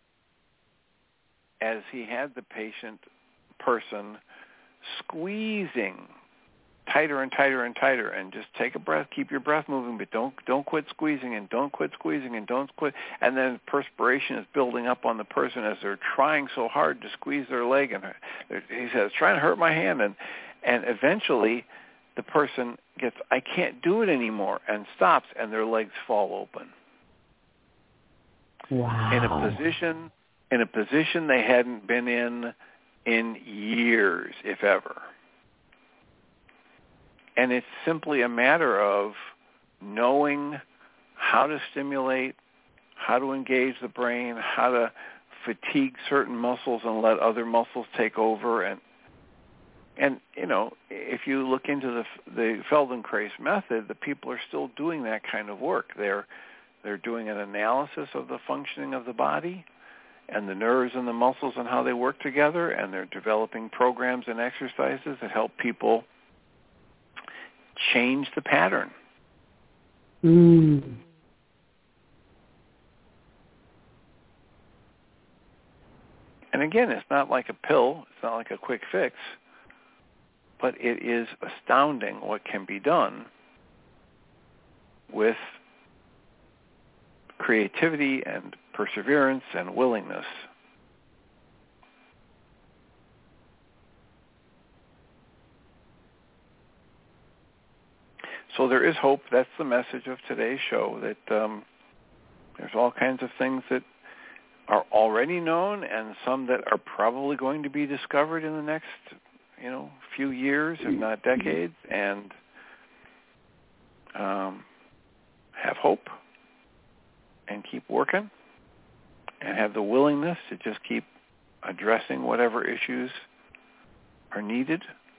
as he had the patient person squeezing tighter and tighter and tighter, and just take a breath, keep your breath moving, but don't don't quit squeezing, and don't quit squeezing, and don't quit. And then perspiration is building up on the person as they're trying so hard to squeeze their leg, and he says, "Trying to hurt my hand," and and eventually the person gets, "I can't do it anymore," and stops, and their legs fall open. Wow. In a position in a position they hadn't been in in years, if ever. And it's simply a matter of knowing how to stimulate, how to engage the brain, how to fatigue certain muscles and let other muscles take over. And, and you know, if you look into the the Feldenkrais method, the people are still doing that kind of work. They're they're doing an analysis of the functioning of the body and the nerves and the muscles and how they work together, and they're developing programs and exercises that help people change the pattern. Mm. And again, it's not like a pill. It's not like a quick fix. But it is astounding what can be done with creativity and perseverance and willingness. So there is hope. That's the message of today's show, that um, there's all kinds of things that are already known and some that are probably going to be discovered in the next, you know, few years, if not decades, and um, have hope and keep working and have the willingness to just keep addressing whatever issues are needed,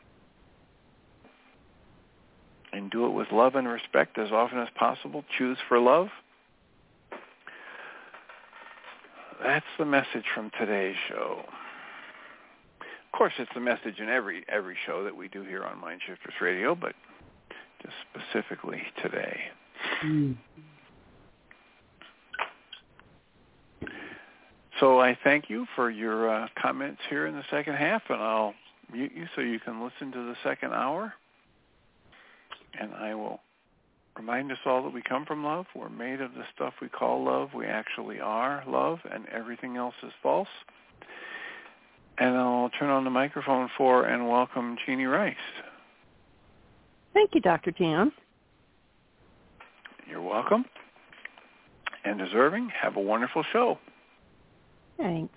and do it with love and respect as often as possible. Choose for love. That's the message from today's show. Of course, it's the message in every every show that we do here on Mind Shifters Radio, but just specifically today. Mm. So I thank you for your uh, comments here in the second half, and I'll mute you so you can listen to the second hour. And I will remind us all that we come from love. We're made of the stuff we call love. We actually are love, and everything else is false. And I'll turn on the microphone for and welcome Jeannie Rice. Thank you, Doctor Tim. You're welcome. And deserving. Have a wonderful show. Thanks.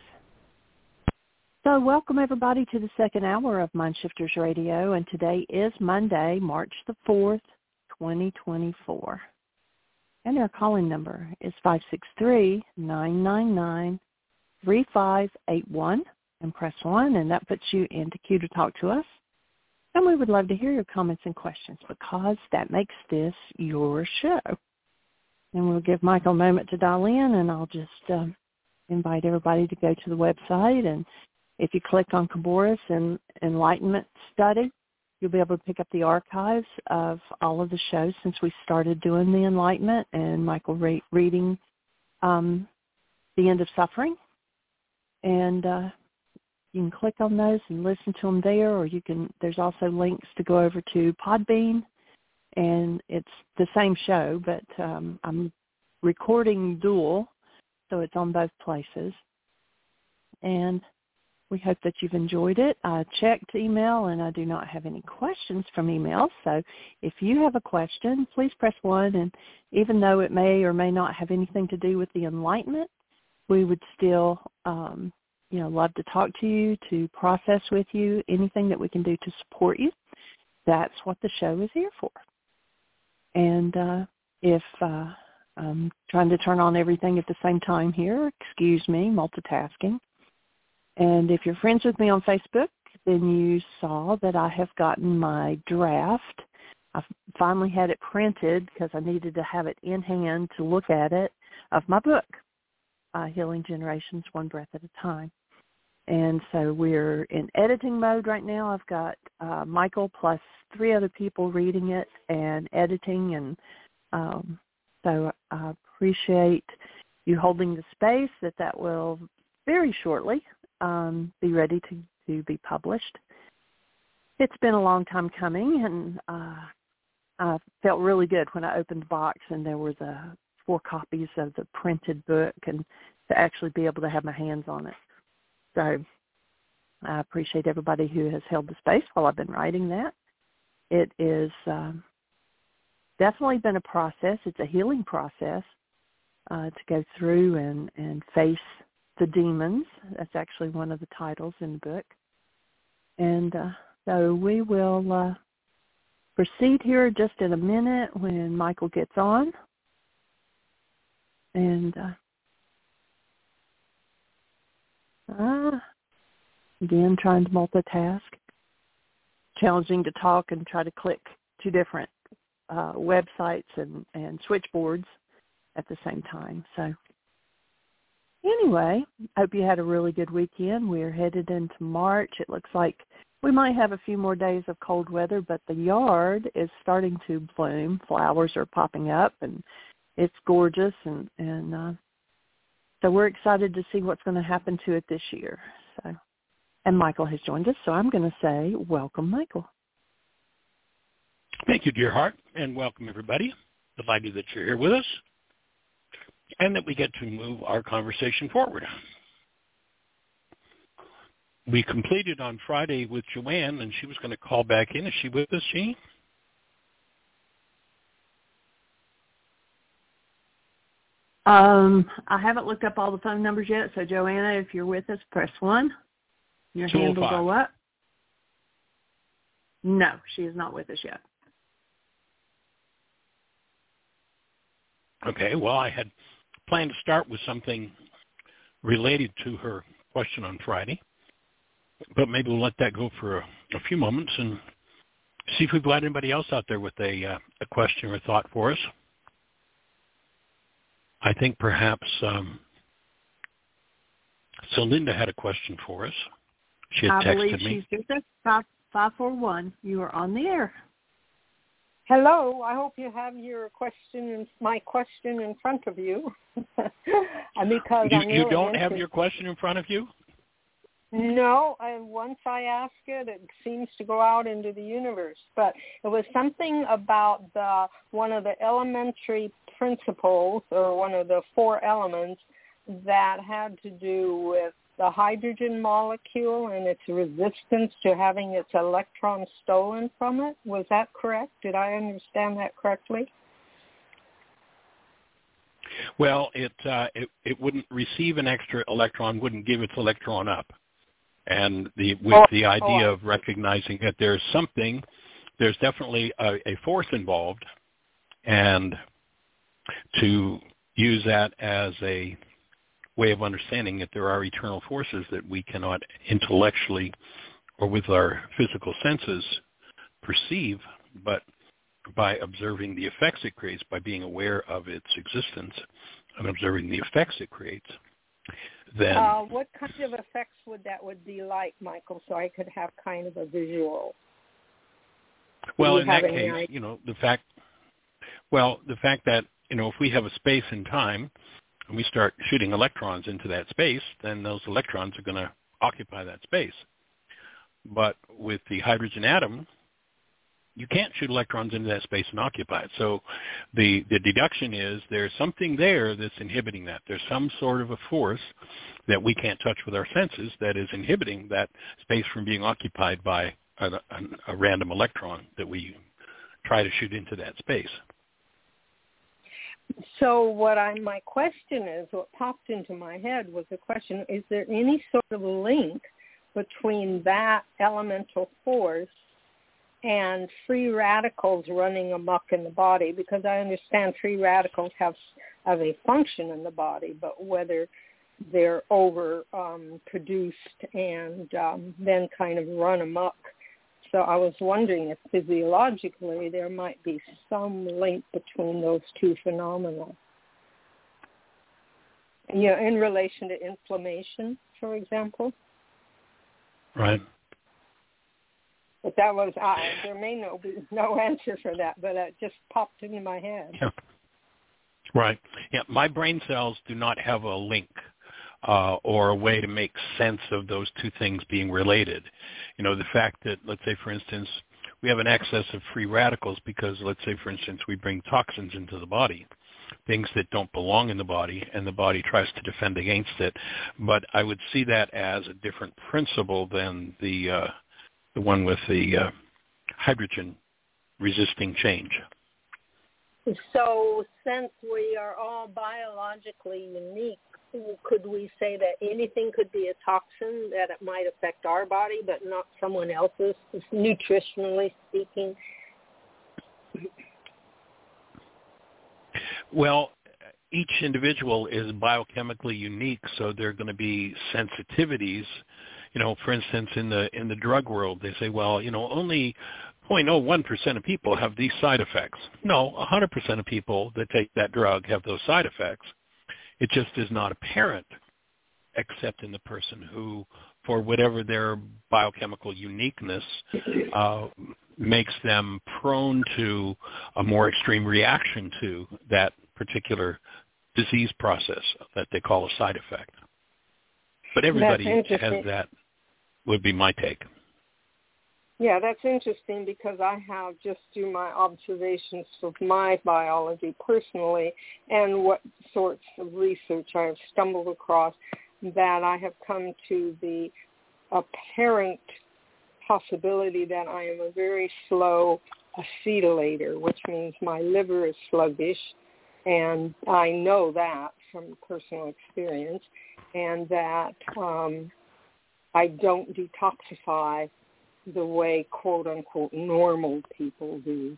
So welcome, everybody, to the second hour of Mind Shifters Radio, and today is Monday, March the fourth, twenty twenty-four. And our calling number is five six three, nine nine nine, three five eight one, and press one, and that puts you into queue to talk to us. And we would love to hear your comments and questions, because that makes this your show. And we'll give Michael a moment to dial in, and I'll just um, invite everybody to go to the website, and if you click on Kaboris and Enlightenment Study, you'll be able to pick up the archives of all of the shows since we started doing the Enlightenment, and Michael re- reading um, The End of Suffering. And uh, you can click on those and listen to them there, or you can. There's also links to go over to Podbean, and it's the same show, but um, I'm recording dual, so it's on both places. And we hope that you've enjoyed it. I checked email, and I do not have any questions from email. So if you have a question, please press one. And even though it may or may not have anything to do with the Enlightenment, we would still, um, you know, love to talk to you, to process with you, anything that we can do to support you. That's what the show is here for. And uh, if uh, I'm trying to turn on everything at the same time here, excuse me, multitasking. And if you're friends with me on Facebook, then you saw that I have gotten my draft. I finally had it printed because I needed to have it in hand to look at it, of my book. uh, Healing Generations, One Breath at a Time. And so we're in editing mode right now. I've got uh, Michael plus three other people reading it and editing. And um, so I appreciate you holding the space that that will very shortly um, be ready to, to be published. It's been a long time coming, and uh, I felt really good when I opened the box and there were the four copies of the printed book and to actually be able to have my hands on it. So I appreciate everybody who has held the space while I've been writing that. It is um, definitely been a process. It's a healing process uh, to go through and, and face the demons. That's actually one of the titles in the book. And uh, so we will uh, proceed here just in a minute when Michael gets on. And uh, uh, again, trying to multitask. Challenging to talk and try to click two different uh, websites and, and switchboards at the same time. So anyway, I hope you had a really good weekend. We're headed into March. It looks like we might have a few more days of cold weather, but the yard is starting to bloom. Flowers are popping up, and it's gorgeous. And, and uh, so we're excited to see what's going to happen to it this year. So, and Michael has joined us, so I'm going to say welcome, Michael. Thank you, dear heart, and welcome, everybody. Delighted that you're here with us and that we get to move our conversation forward. We completed on Friday with Joanne, and she was going to call back in. Is she with us, Jean? Um, I haven't looked up all the phone numbers yet, so Joanna, if you're with us, press one. Your hand will go up. No, she is not with us yet. Okay, well, I had planned to start with something related to her question on Friday, but maybe we'll let that go for a, a few moments and see if we've got anybody else out there with a, uh, a question or thought for us. I think perhaps, um, so Linda had a question for us. She had I texted believe me. she's with us. Five, five, four, one. You are on the air. Hello. I hope you have your question, my question, in front of you. because you, I'm you really don't interested. have your question in front of you? No. I, once I ask it, it seems to go out into the universe. But it was something about the one of the elementary principles, or one of the four elements, that had to do with the hydrogen molecule and its resistance to having its electrons stolen from it. Was that correct? Did I understand that correctly? Well, it, uh, it it wouldn't receive an extra electron, wouldn't give its electron up. And the with oh, the idea oh, of recognizing that there's something, there's definitely a, a force involved, and to use that as a way of understanding that there are eternal forces that we cannot intellectually or with our physical senses perceive, but by observing the effects it creates, by being aware of its existence and observing the effects it creates, then... Uh, what kind of effects would that would be like, Michael, so I could have kind of a visual? Well, in that case, idea? you know, the fact, well, the fact that, you know, if we have a space and time, and we start shooting electrons into that space, then those electrons are going to occupy that space. But with the hydrogen atom, you can't shoot electrons into that space and occupy it. So the, the deduction is there's something there that's inhibiting that. There's some sort of a force that we can't touch with our senses that is inhibiting that space from being occupied by a, a, a random electron that we try to shoot into that space. So what I, my question is, what popped into my head was the question, is there any sort of link between that elemental force and free radicals running amok in the body? Because I understand free radicals have, have a function in the body, but whether they're over um, produced and um, then kind of run amok. So I was wondering if physiologically there might be some link between those two phenomena. you know, in relation to inflammation, for example. Right. But that was, uh, there may no be no answer for that, but it just popped into my head. Yeah. Right. Yeah, my brain cells do not have a link uh, or a way to make sense of those two things being related. You know, the fact that, let's say, for instance, we have an excess of free radicals because, let's say, for instance, we bring toxins into the body, things that don't belong in the body, and the body tries to defend against it. But I would see that as a different principle than the uh, the one with the uh, hydrogen resisting change. So since we are all biologically unique, could we say that anything could be a toxin, that it might affect our body but not someone else's, nutritionally speaking? Well, each individual is biochemically unique, so there are going to be sensitivities. You know, for instance, in the in the drug world, they say, well, you know, only zero point zero one percent of people have these side effects. No, one hundred percent of people that take that drug have those side effects. It just is not apparent, except in the person who, for whatever their biochemical uniqueness, uh, makes them prone to a more extreme reaction to that particular disease process that they call a side effect. But everybody has that, would be my take. Yeah, that's interesting because I have just through my observations of my biology personally and what sorts of research I have stumbled across that I have come to the apparent possibility that I am a very slow acetylator, which means my liver is sluggish, and I know that from personal experience, and that um, I don't detoxify the way, quote unquote, normal people do.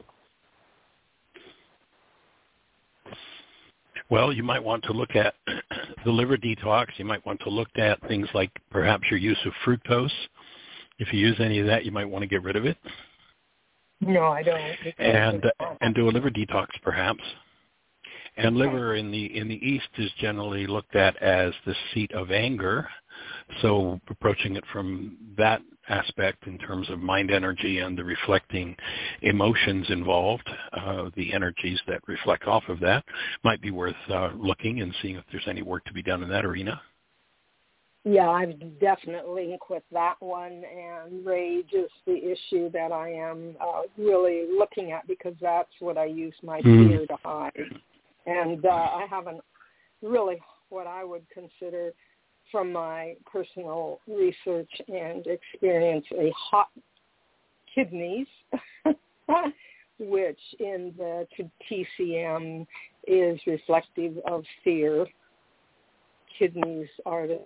Well, you might want to look at the liver detox. You might want to look at things like perhaps your use of fructose. If you use any of that, you might want to get rid of it. No, I don't. And and do a liver detox, perhaps. And liver in the in the East is generally looked at as the seat of anger. So approaching it from that aspect in terms of mind energy and the reflecting emotions involved, uh, the energies that reflect off of that, might be worth uh, looking and seeing if there's any work to be done in that arena. Yeah, I've definitely linked with that one, and rage is the issue that I am uh, really looking at because that's what I use my mm. fear to hide. And uh, I haven't really what I would consider from my personal research and experience a hot kidneys, which in the T C M is reflective of fear. Kidneys are the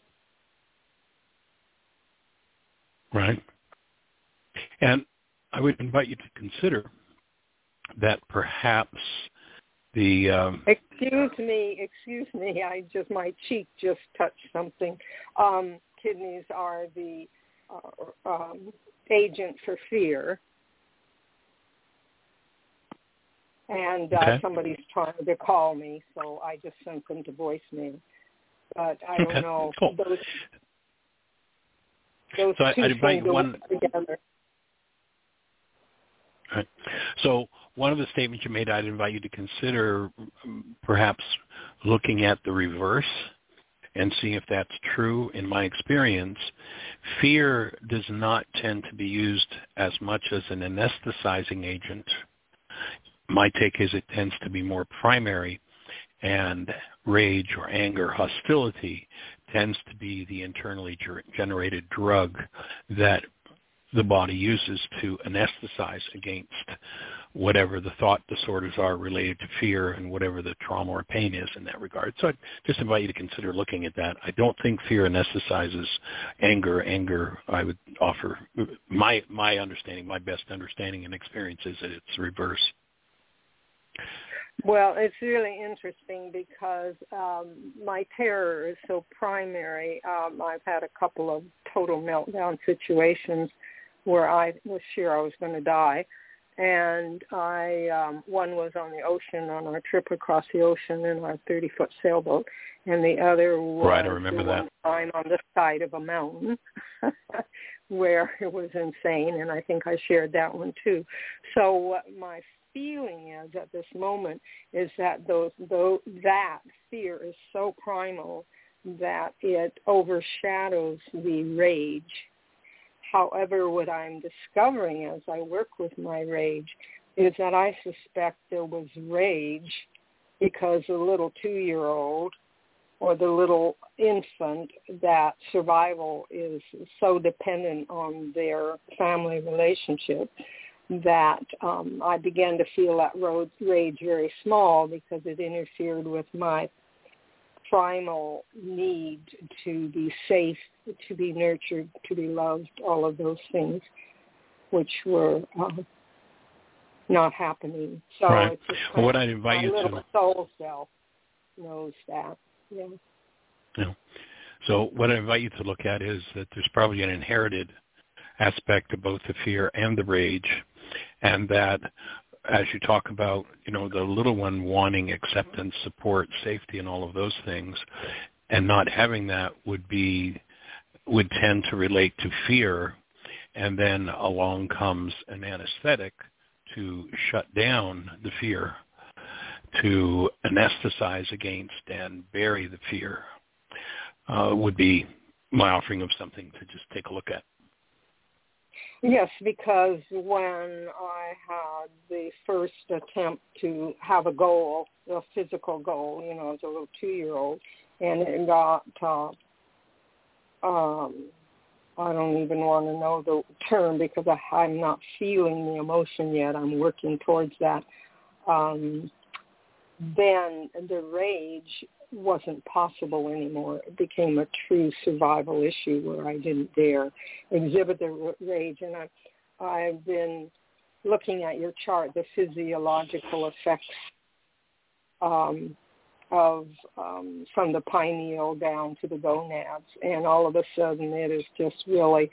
Right. And I would invite you to consider that perhaps the... Um, excuse me, excuse me, I just, my cheek just touched something. Um, kidneys are the uh, um, agent for fear. And uh, okay. somebody's trying to call me, so I just sent them to voicemail. But I don't okay. know. Cool. Those, Those so two I'd invite things one together. Right. So one of the statements you made, I'd invite you to consider perhaps looking at the reverse and seeing if that's true. In my experience, fear does not tend to be used as much as an anesthetizing agent. My take is it tends to be more primary, and rage or anger, hostility tends to be the internally generated drug that the body uses to anesthetize against whatever the thought disorders are related to fear and whatever the trauma or pain is in that regard. So I'd just invite you to consider looking at that. I don't think fear anesthetizes anger. Anger, I would offer, my my understanding, my best understanding and experience is that it's reverse. Well, it's really interesting because um, my terror is so primary. Um, I've had a couple of total meltdown situations where I was sure I was going to die. And I, um, one was on the ocean on our trip across the ocean in our thirty-foot sailboat, and the other was right, I remember that. one time on the side of a mountain where it was insane, and I think I shared that one too. So what my feeling is at this moment is that those, those that fear is so primal that it overshadows the rage. However, what I'm discovering as I work with my rage is that I suspect there was rage because the little two-year-old or the little infant, that survival is so dependent on their family relationship that um, I began to feel that rage very small because it interfered with my primal need to be safe, to be nurtured, to be loved, all of those things, which were uh, not happening. So right. it's just well, what I'd invite my you little to soul self knows that. Yeah. Yeah. So what I invite you to look at is that there's probably an inherited aspect of both the fear and the rage, and that as you talk about, you know, the little one wanting acceptance, support, safety, and all of those things, and not having that would be, would tend to relate to fear, and then along comes an anesthetic to shut down the fear, to anesthetize against and bury the fear, uh, would be my offering of something to just take a look at. Yes, because when I had the first attempt to have a goal, a physical goal, you know, as a little two-year-old, and it got, uh, um, I don't even want to know the term because I, I'm not feeling the emotion yet. I'm working towards that. Um, then the rage wasn't possible anymore. It became a true survival issue where I didn't dare exhibit the rage. And I, I've been looking at your chart, the physiological effects um, of um, from the pineal down to the gonads, and all of a sudden it is just really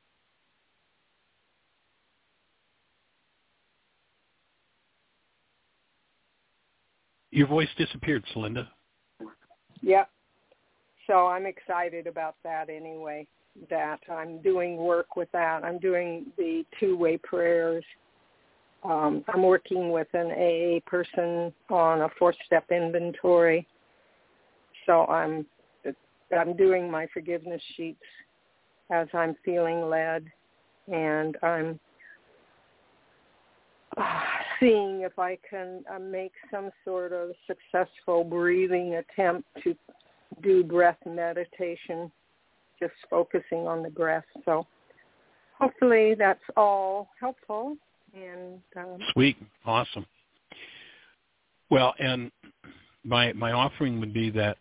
Your voice disappeared, Celinda. Yep. So I'm excited about that anyway, that I'm doing work with that. I'm doing the two-way prayers. Um, I'm working with an A A person on a four-step inventory. So I'm I'm doing my forgiveness sheets as I'm feeling led, and I'm uh, seeing if I can uh, make some sort of successful breathing attempt to do breath meditation, just focusing on the breath. So hopefully that's all helpful. And um, Sweet. Awesome. Well, and my my offering would be that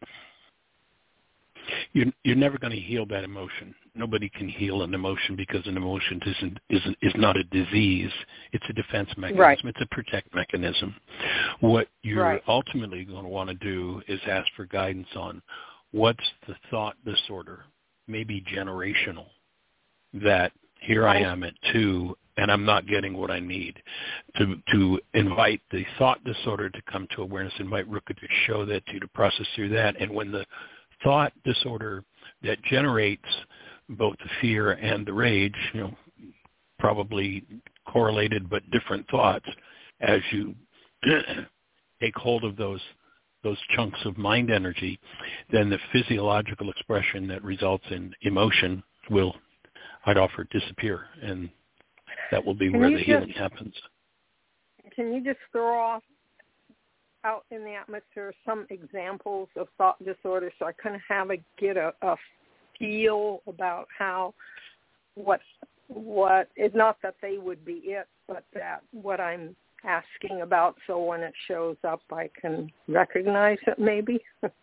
you're, you're never going to heal that emotion. Nobody can heal an emotion because an emotion isn't, isn't, is not a disease. It's a defense mechanism. Right. It's a protect mechanism. What you're right. ultimately going to want to do is ask for guidance on what's the thought disorder, maybe generational, that here I am at two and I'm not getting what I need. To to invite the thought disorder to come to awareness, invite Ruka to show that to you, to process through that. And when the thought disorder that generates both the fear and the rage, you know, probably correlated but different thoughts, as you take hold of those those chunks of mind energy, then the physiological expression that results in emotion will, I'd offer, disappear, and that will be can where the just, healing happens. Can you just throw off out in the atmosphere some examples of thought disorder so I kind of have a get a, a feel about how what what it's not that they would be it, but that what I'm asking about, so when it shows up I can recognize it maybe?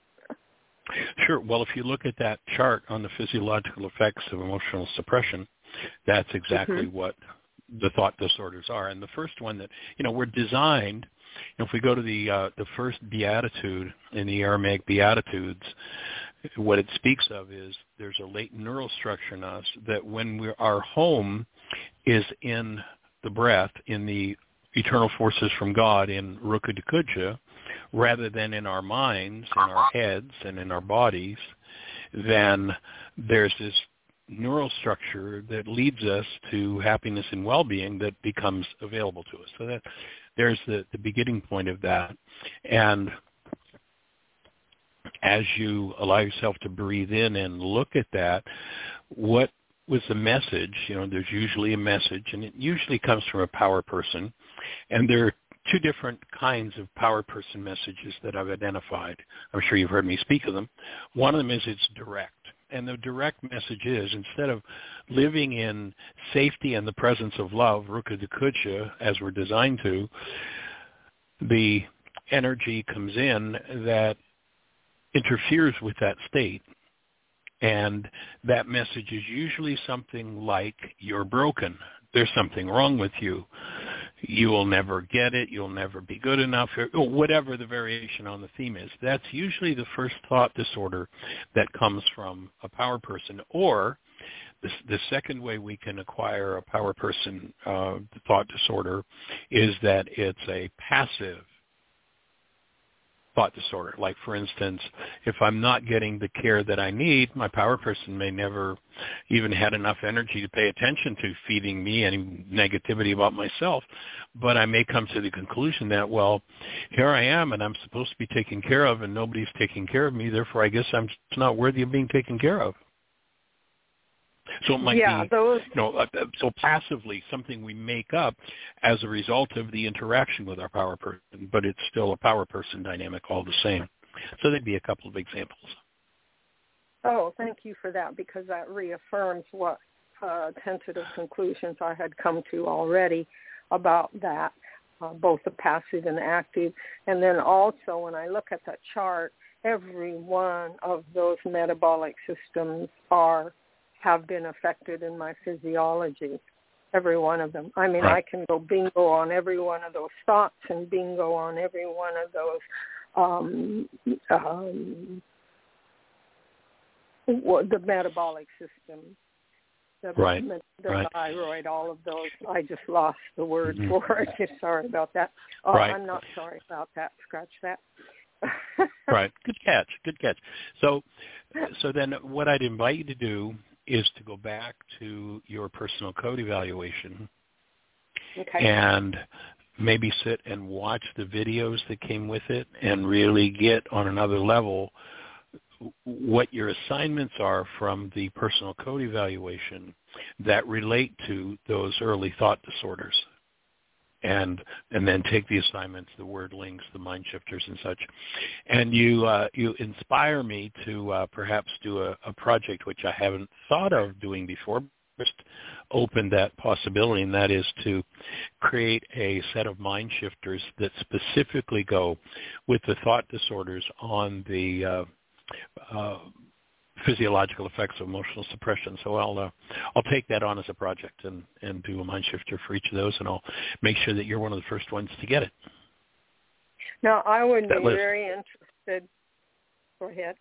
Sure. Well, if you look at that chart on the physiological effects of emotional suppression, that's exactly mm-hmm. what the thought disorders are. And the first one that, you know, we're designed, you know, if we go to the uh, the first beatitude in the Aramaic Beatitudes, what it speaks of is there's a latent neural structure in us that when we're, our home is in the breath, in the eternal forces from God in Ruka Dakuja, rather than in our minds, in our heads, and in our bodies, then there's this neural structure that leads us to happiness and well-being that becomes available to us. So that there's the, the beginning point of that. And as you allow yourself to breathe in and look at that, what was the message? You know, there's usually a message, and it usually comes from a power person. And there are two different kinds of power person messages that I've identified. I'm sure you've heard me speak of them. One of them is it's direct. And the direct message is, instead of living in safety and the presence of love, Ruka Dakuja, as we're designed to, the energy comes in that interferes with that state. And that message is usually something like, you're broken. There's something wrong with you. You will never get it. You'll never be good enough. Or whatever the variation on the theme is. That's usually the first thought disorder that comes from a power person. Or the, the second way we can acquire a power person uh, thought disorder is that it's a passive thought disorder. Like, for instance, if I'm not getting the care that I need, my power person may never even had enough energy to pay attention to feeding me any negativity about myself. But I may come to the conclusion that, well, here I am and I'm supposed to be taken care of and nobody's taking care of me. Therefore, I guess I'm just not worthy of being taken care of. So it might yeah, be, those... you know, so passively something we make up as a result of the interaction with our power person, but it's still a power person dynamic all the same. So there'd be a couple of examples. Oh, thank you for that, because that reaffirms what uh, tentative conclusions I had come to already about that, uh, both the passive and the active. And then also when I look at that chart, every one of those metabolic systems are have been affected in my physiology, every one of them. I mean, right. I can go bingo on every one of those thoughts and bingo on every one of those um, um, the metabolic system, the, right. the, the right. thyroid, all of those. I just lost the word mm-hmm. for it. Sorry about that. Oh, right. I'm not sorry about that. Scratch that. Right. Good catch. Good catch. So, so then what I'd invite you to do is to go back to your personal code evaluation okay. and maybe sit and watch the videos that came with it and really get on another level what your assignments are from the personal code evaluation that relate to those early thought disorders. And and then take the assignments, the word links, the mind shifters and such. And you uh, you inspire me to uh, perhaps do a, a project which I haven't thought of doing before, just opened that possibility, and that is to create a set of mind shifters that specifically go with the thought disorders on the uh, uh, physiological effects of emotional suppression. So I'll uh, I'll take that on as a project and, and do a mind shifter for each of those, and I'll make sure that you're one of the first ones to get it. Now, I would that be list. very interested. Go ahead.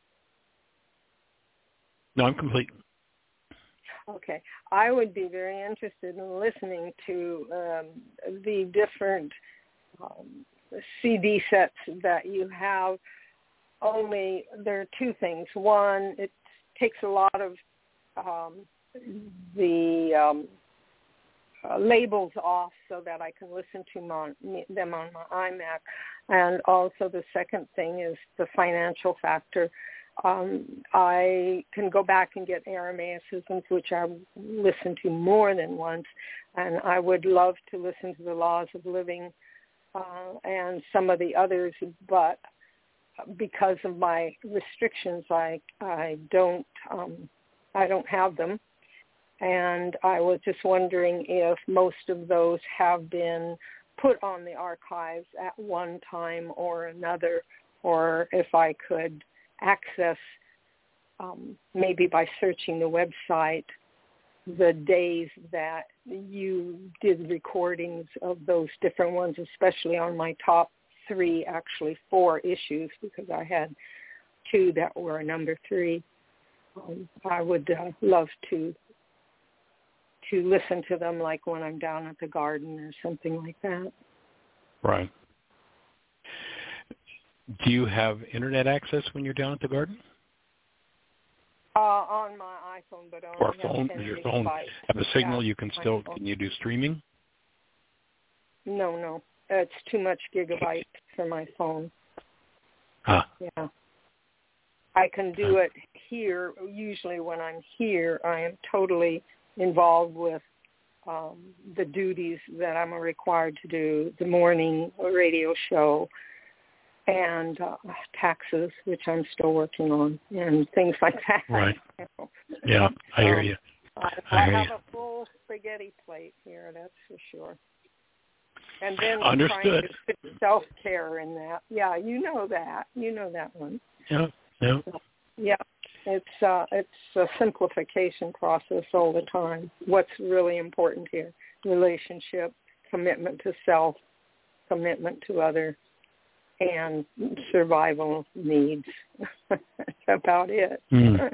No, I'm complete. Okay. I would be very interested in listening to um, the different um, C D sets that you have. Only there are two things. One, it takes a lot of um, the um, uh, labels off so that I can listen to my, them on my iMac. And also the second thing is the financial factor. Um, I can go back and get Aramaicisms, which I've listened to more than once, and I would love to listen to the Laws of Living uh, and some of the others, but because of my restrictions, I I don't um, I don't have them, and I was just wondering if most of those have been put on the archives at one time or another, or if I could access um, maybe by searching the website the days that you did recordings of those different ones, especially on my top three, actually four issues, because I had two that were number three. Um, I would uh, love to to listen to them, like when I'm down at the garden or something like that. Right. Do you have internet access when you're down at the garden? Uh, on my iPhone, but only or have phone. ten Does your gigabytes. phone have a signal? Yeah, you can still. iPhone. Can you do streaming? No, no. It's too much gigabytes for my phone. Ah. Yeah. I can do it here. Usually when I'm here, I am totally involved with um, the duties that I'm required to do, the morning radio show, and uh, taxes, which I'm still working on, and things like that. Right. Yeah, I hear um, you. I, I, I hear have you. a full spaghetti plate here, that's for sure. And then Understood. trying to fit self-care in that. Yeah, you know that. You know that one. Yeah, yeah. So, yeah, it's uh, it's a simplification process all the time. What's really important here? Relationship, commitment to self, commitment to other, and survival needs. That's about it. Mm.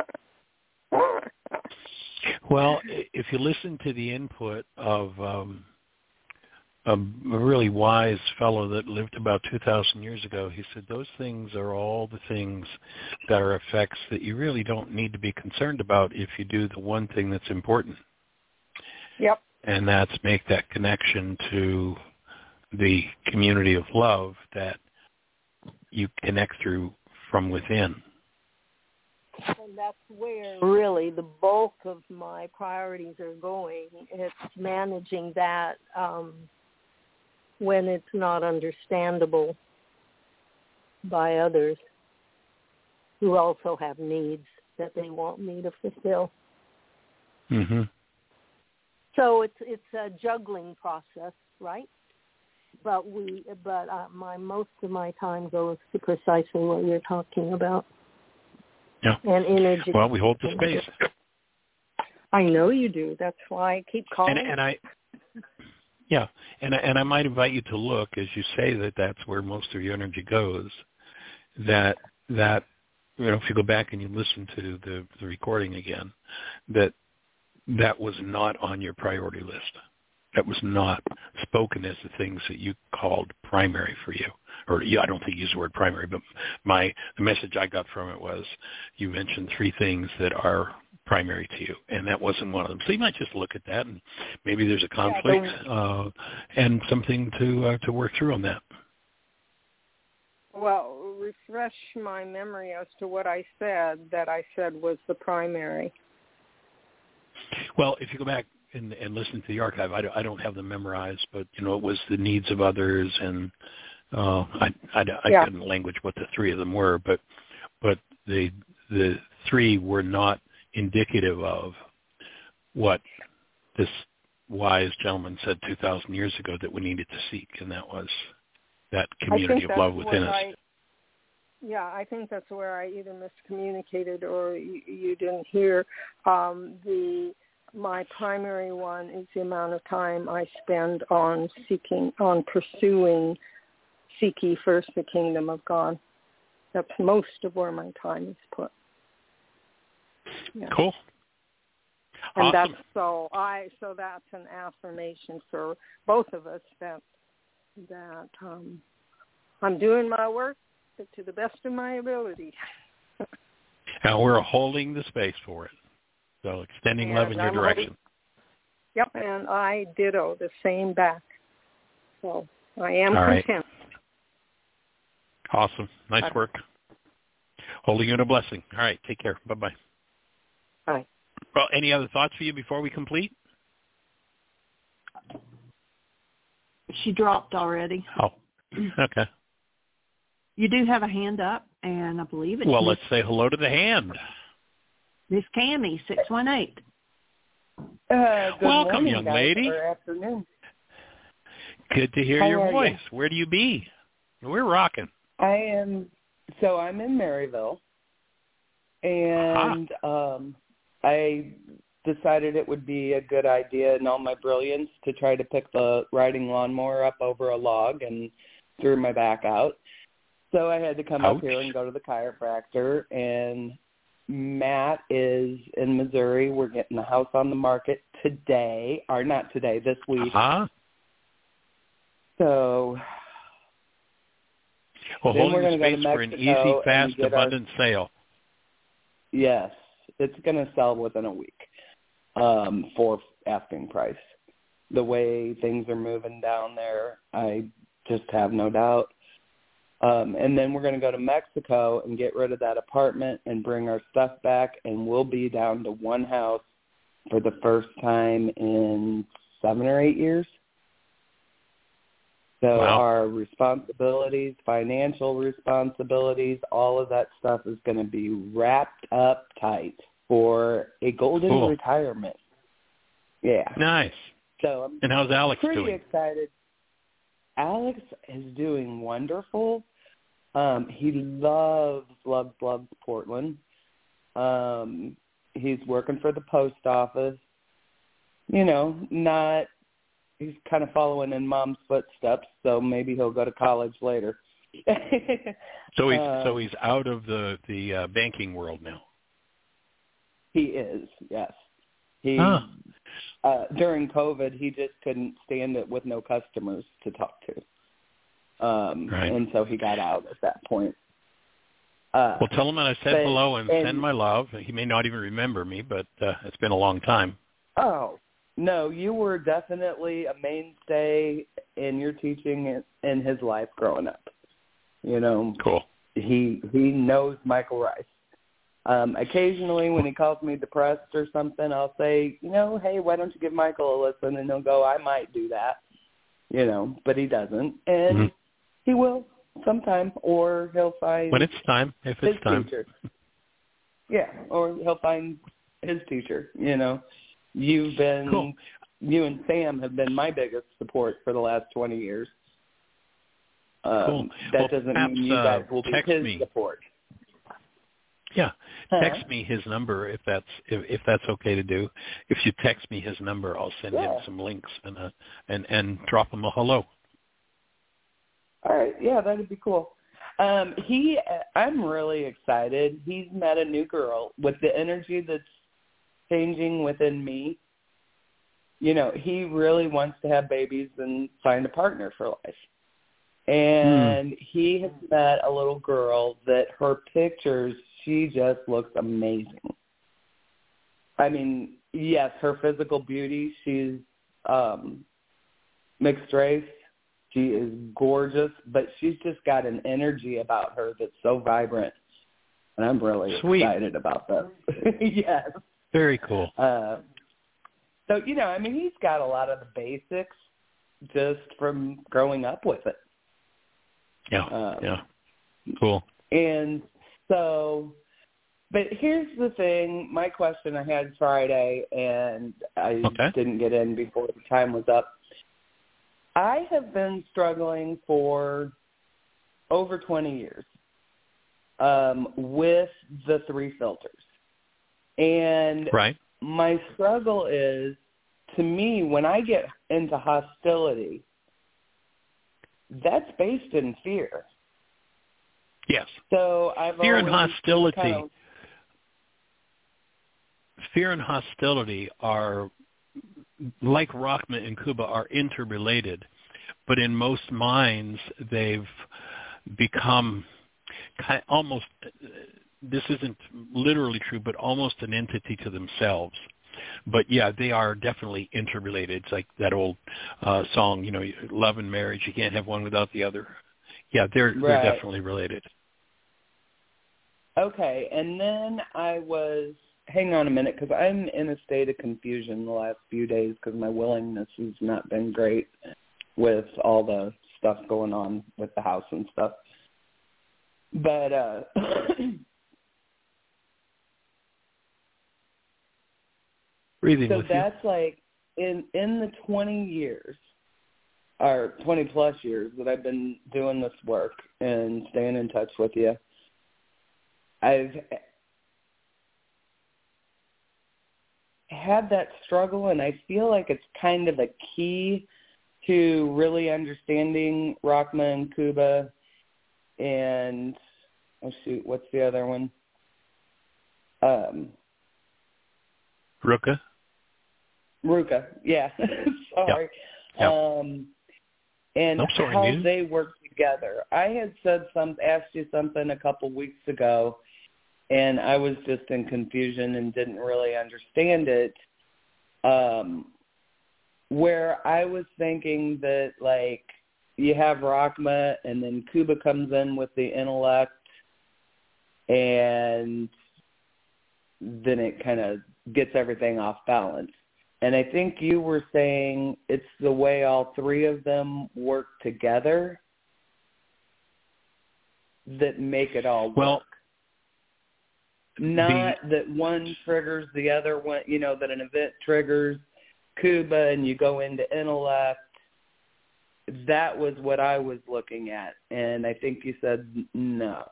Well, if you listen to the input of um, a really wise fellow that lived about two thousand years ago, he said those things are all the things that are effects that you really don't need to be concerned about if you do the one thing that's important. Yep. And that's make that connection to the community of love that you connect through from within. And that's where really the bulk of my priorities are going. It's managing that um, when it's not understandable by others who also have needs that they want me to fulfill. Mm-hmm. So it's it's a juggling process, right? But we, but uh, my most of my time goes to precisely what you're talking about. Yeah. And energy. Well, we hold the space. I know you do. That's why I keep calling. And, and I, yeah, and and I might invite you to look as you say that that's where most of your energy goes. That that you know, if you go back and you listen to the, the recording again, that that was not on your priority list. That was not spoken as the things that you called primary for you. Or yeah, I don't think you used the word primary, but my the message I got from it was you mentioned three things that are primary to you, and that wasn't one of them. So you might just look at that, and maybe there's a conflict uh, and something to uh, to work through on that. Well, refresh my memory as to what I said that I said was the primary. Well, if you go back and, and listen to the archive, I don't, I don't have them memorized, but you know it was the needs of others and. Uh, I, I, I yeah. couldn't language what the three of them were, but but the the three were not indicative of what this wise gentleman said two thousand years ago that we needed to seek, and that was that community of love within us. I, yeah, I think that's where I either miscommunicated or you, you didn't hear. Um, the my primary one is the amount of time I spend on seeking, on pursuing. Seek ye first the kingdom of God. That's most of where my time is put. Yeah. Cool. And awesome. that's so I so that's an affirmation for both of us that that um, I'm doing my work to the best of my ability. And we're holding the space for it. So extending and love in your I'm direction. Holding, yep, and I ditto the same back. So I am All content. Right. Awesome. Nice Bye. work. Holding you in a blessing. All right. Take care. Bye-bye. Bye. Well, any other thoughts for you before we complete? She dropped already. Oh, okay. You do have a hand up, and I believe it's Well, Miss, let's say hello to the hand. Miss Cammie, six one eight. Uh, good Welcome, morning, young guys, lady. or afternoon. Good to hear How your are voice. you? Where do you be? We're rocking. I am, so I'm in Maryville, and um, I decided it would be a good idea in all my brilliance to try to pick the riding lawnmower up over a log and threw my back out. So I had to come Ouch. up here and go to the chiropractor, and Matt is in Missouri. We're getting the house on the market today, or not today, this week. Uh-huh. So, well, then holding we're the space go for an easy, fast, abundant our, sale. Yes, it's going to sell within a week um, for asking price. The way things are moving down there, I just have no doubt. Um, and then we're going to go to Mexico and get rid of that apartment and bring our stuff back, and we'll be down to one house for the first time in seven or eight years. So wow. Our responsibilities, financial responsibilities, all of that stuff is going to be wrapped up tight for a golden cool. retirement. Yeah. Nice. So I'm and how's Alex pretty doing? excited. Alex is doing wonderful. Um, he loves, loves, loves Portland. Um, he's working for the post office. You know, not, he's kind of following in Mom's footsteps, so maybe he'll go to college later. so he's uh, so he's out of the, the uh, banking world now. He is, yes. He huh. uh, during COVID, he just couldn't stand it with no customers to talk to. Um, right. And so he got out at that point. Uh, well, tell him that I said but, hello and, and send my love. He may not even remember me, but uh, it's been a long time. Oh, no, you were definitely a mainstay in your teaching in his life growing up. You know, cool. He he knows Michael Rice. Um, occasionally when he calls me depressed or something, I'll say, you know, hey, why don't you give Michael a listen? And he'll go, I might do that, you know, but he doesn't. And mm-hmm. he will sometime, or he'll find when it's time, if it's his time. teacher. Yeah, or he'll find his teacher, you know. You've been, cool. you and Sam have been my biggest support for the last twenty years. Um, cool. That well, doesn't perhaps, mean you guys will uh, be his me. support. Yeah, huh? text me his number if that's if, if that's okay to do. If you text me his number, I'll send yeah. him some links and uh, and and drop him a hello. All right, yeah, that'd be cool. Um, he, I'm really excited. He's met a new girl with the energy that's changing within me. You know, he really wants to have babies and find a partner for life. And mm. he has met a little girl that her pictures, she just looks amazing. I mean, yes, her physical beauty, she's um, mixed race. She is gorgeous, but she's just got an energy about her that's so vibrant. And I'm really Sweet. excited about that. Yes. Very cool. Uh, so, you know, I mean, he's got a lot of the basics just from growing up with it. Yeah, um, yeah. Cool. And so, but here's the thing. My question I had Friday, and I okay. didn't get in before the time was up. I have been struggling for over twenty years um, with the three filters. And right. my struggle is, to me, when I get into hostility, that's based in fear. Yes. So I've fear and always hostility. Kind of, fear and hostility are, like Rachman and Kuba, are interrelated, but in most minds they've become kind of almost. This isn't literally true, but almost an entity to themselves. But yeah, they are definitely interrelated. It's like that old uh, song, you know, love and marriage, you can't have one without the other. Yeah, they're right. they're definitely related. Okay, and then I was, hang on a minute, because I'm in a state of confusion the last few days because my willingness has not been great with all the stuff going on with the house and stuff. But, uh, Breathing so with that's you. like, in, in the twenty years, or twenty plus years that I've been doing this work and staying in touch with you, I've had that struggle, and I feel like it's kind of a key to really understanding Rachma and Kuba and, oh shoot, what's the other one? Um, Ruka? Ruka, yeah. Sorry. Yeah. Yeah. Um, and I'm sorry, how Neil. they work together. I had said some, asked you something a couple weeks ago, and I was just in confusion and didn't really understand it. Um, where I was thinking that, like, you have Rachma, and then Kuba comes in with the intellect, and then it kind of gets everything off balance. And I think you were saying it's the way all three of them work together that make it all work. Well, not the, that one triggers the other one, you know, that an event triggers Kuba and you go into intellect. That was what I was looking at. And I think you said no.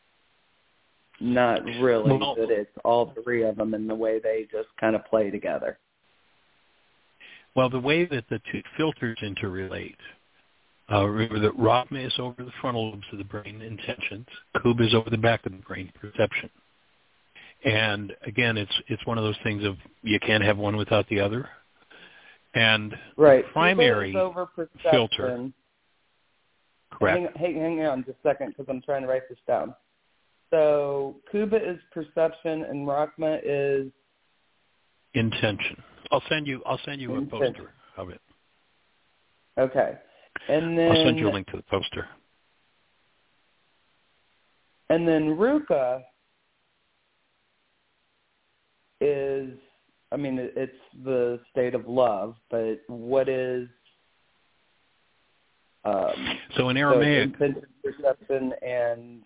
Not really, well, that it's all three of them and the way they just kind of play together. Well, the way that the two filters interrelate, uh, remember that Rachma is over the frontal lobes of the brain, intentions. Kuba is over the back of the brain, perception. And again, it's it's one of those things of you can't have one without the other. And right. the primary over filter, correct. Hang, hang on just a second because I'm trying to write this down. So Kuba is perception and Rachma is intention. I'll send you. I'll send you a intention. poster of it. Okay, and then I'll send you a link to the poster. And then Ruka is, I mean, it's the state of love, but what is um, so in Aramaic, so intention, perception, and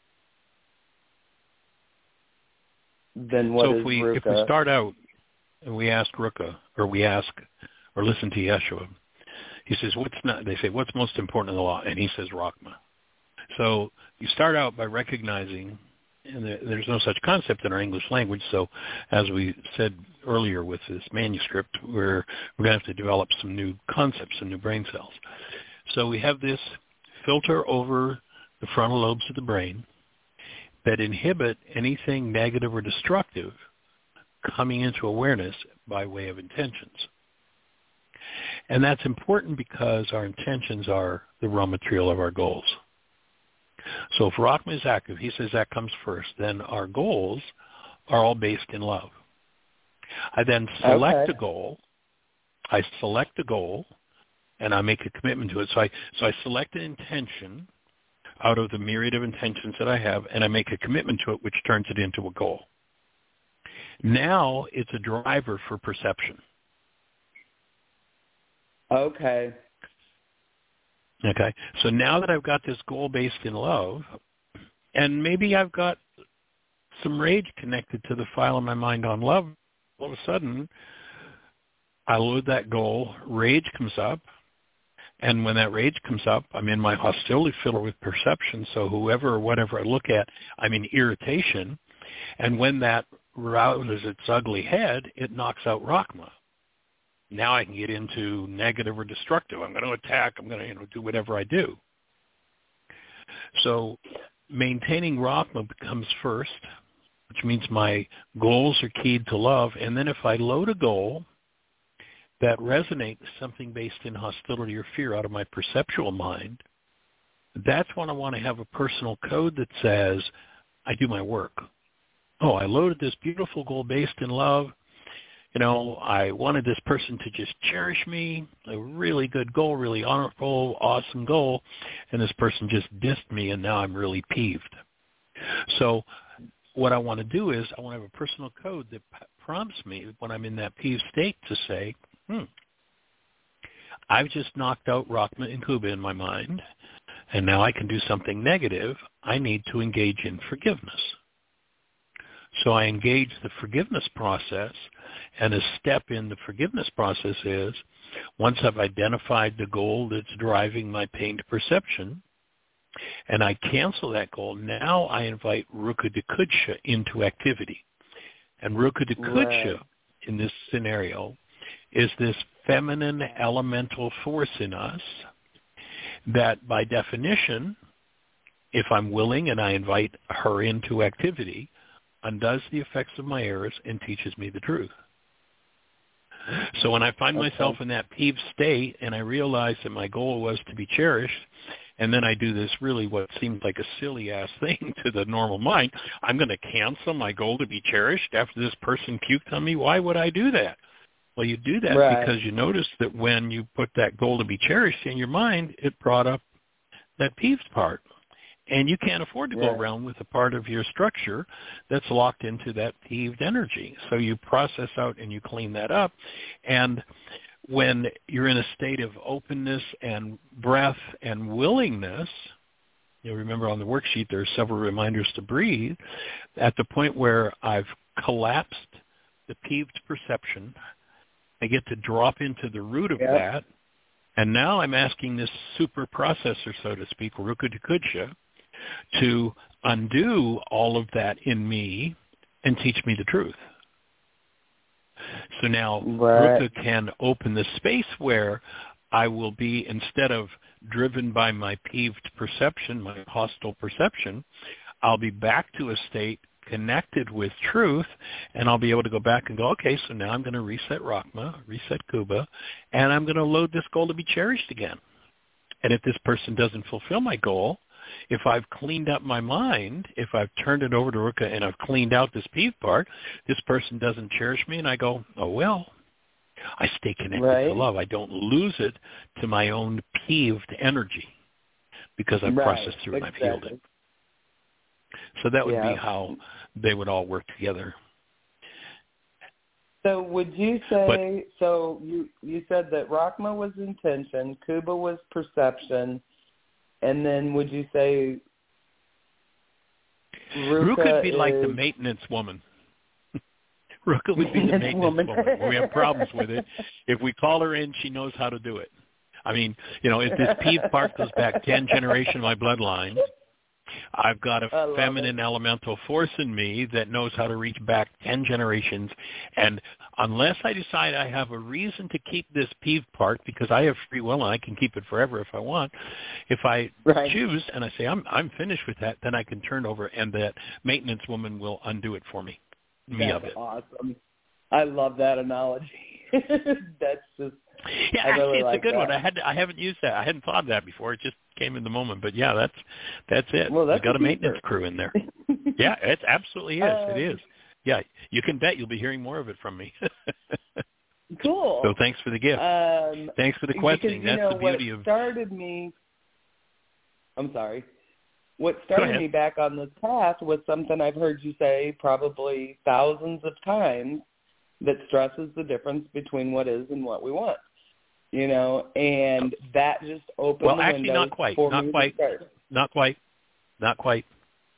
then what so is if we Ruka? if we start out and we ask Ruka, or we ask or listen to Yeshua, he says, "What's not?" They say, "What's most important in the law?" And he says, "Rachma." So you start out by recognizing, and there, there's no such concept in our English language. So as we said earlier with this manuscript, we're we're going to have to develop some new concepts, some new brain cells. So we have this filter over the frontal lobes of the brain that inhibit anything negative or destructive coming into awareness by way of intentions. And that's important because our intentions are the raw material of our goals. So if Rachma is active, he says that comes first, then our goals are all based in love. I then select okay. a goal. I select a goal, and I make a commitment to it. So I, so I select an intention out of the myriad of intentions that I have, and I make a commitment to it, which turns it into a goal. Now it's a driver for perception. Okay. Okay. So now that I've got this goal based in love, and maybe I've got some rage connected to the file in my mind on love, all of a sudden I load that goal, rage comes up, and when that rage comes up, I'm in my hostility filter with perception, so whoever or whatever I look at, I'm in irritation, and when that rouses its ugly head, it knocks out Rachma. Now I can get into negative or destructive. I'm going to attack. I'm going to, you know, do whatever I do. So maintaining Rachma becomes first, which means my goals are keyed to love. And then if I load a goal that resonates with something based in hostility or fear out of my perceptual mind, that's when I want to have a personal code that says, I do my work. Oh, I loaded this beautiful goal based in love. You know, I wanted this person to just cherish me, a really good goal, really honorable, awesome goal, and this person just dissed me, and now I'm really peeved. So what I want to do is I want to have a personal code that prompts me when I'm in that peeved state to say, hmm, I've just knocked out Rachma and Kuba in my mind, and now I can do something negative. I need to engage in forgiveness. So I engage the forgiveness process, and a step in the forgiveness process is, once I've identified the goal that's driving my pain to perception, and I cancel that goal, now I invite Ruka de Kudsha into activity. And Ruka de Kudsha, right, in this scenario, is this feminine elemental force in us that, by definition, if I'm willing and I invite her into activity, undoes the effects of my errors, and teaches me the truth. So when I find okay. myself in that peeved state and I realize that my goal was to be cherished, and then I do this really what seems like a silly-ass thing to the normal mind, I'm going to cancel my goal to be cherished after this person puked on me? Why would I do that? Well, you do that right. because you notice that when you put that goal to be cherished in your mind, it brought up that peeved part. And you can't afford to go right. around with a part of your structure that's locked into that peeved energy. So you process out and you clean that up. And when you're in a state of openness and breath and willingness, you remember on the worksheet there are several reminders to breathe, at the point where I've collapsed the peeved perception, I get to drop into the root of yep. that. And now I'm asking this super processor, so to speak, Rukudakudsha, to undo all of that in me and teach me the truth. So now right. Ruka can open the space where I will be, instead of driven by my peeved perception, my hostile perception, I'll be back to a state connected with truth, and I'll be able to go back and go, okay, so now I'm going to reset Rachma, reset Kuba, and I'm going to load this goal to be cherished again. And if this person doesn't fulfill my goal, if I've cleaned up my mind, if I've turned it over to Ruka and I've cleaned out this peeved part, this person doesn't cherish me, and I go, oh, well, I stay connected right. to love. I don't lose it to my own peeved energy because I've right. processed through exactly. and I've healed it. So that would yeah. be how they would all work together. So would you say, but, so you, you said that Rachma was intention, Kuba was perception, and then would you say Ruka would be is... like the maintenance woman. Ruka would be the maintenance woman. woman. We have problems with it. If we call her in, she knows how to do it. I mean, you know, if this peeved part goes back ten generations of my bloodline, I've got a feminine it. elemental force in me that knows how to reach back ten generations. And unless I decide I have a reason to keep this peeved part, because I have free will and I can keep it forever if I want, if I right. choose and I say I'm I'm finished with that, then I can turn over and that maintenance woman will undo it for me. Me That's of it. Awesome. I love that analogy. That's just yeah, I actually, really it's like a good that. one. I had I haven't used that. I hadn't thought of that before. It just came in the moment. But yeah, that's that's it. Well, that's We've got a, a maintenance crew in there. Yeah, it absolutely is. Um, it is. Yeah, you can bet you'll be hearing more of it from me. Cool. So thanks for the gift. Um, thanks for the questioning. Because, that's know, the beauty what of. started me. I'm sorry. What started me back on this path was something I've heard you say probably thousands of times, that stresses the difference between what is and what we want. You know, and that just opened well, the actually, windows not quite. for Not me quite. to start. Not quite. Not quite.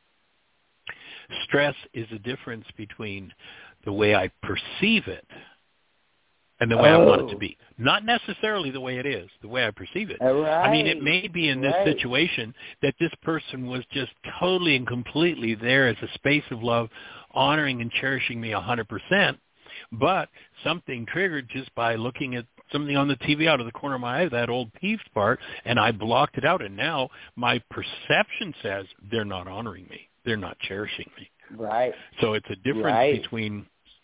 Stress is a difference between the way I perceive it and the way oh. I want it to be. Not necessarily the way it is, the way I perceive it. Right. I mean, it may be in this right. situation that this person was just totally and completely there as a space of love, honoring and cherishing me one hundred percent, but something triggered just by looking at something on the T V out of the corner of my eye, that old peeved part, and I blocked it out, and now my perception says they're not honoring me. They're not cherishing me. Right. So it's a difference right. between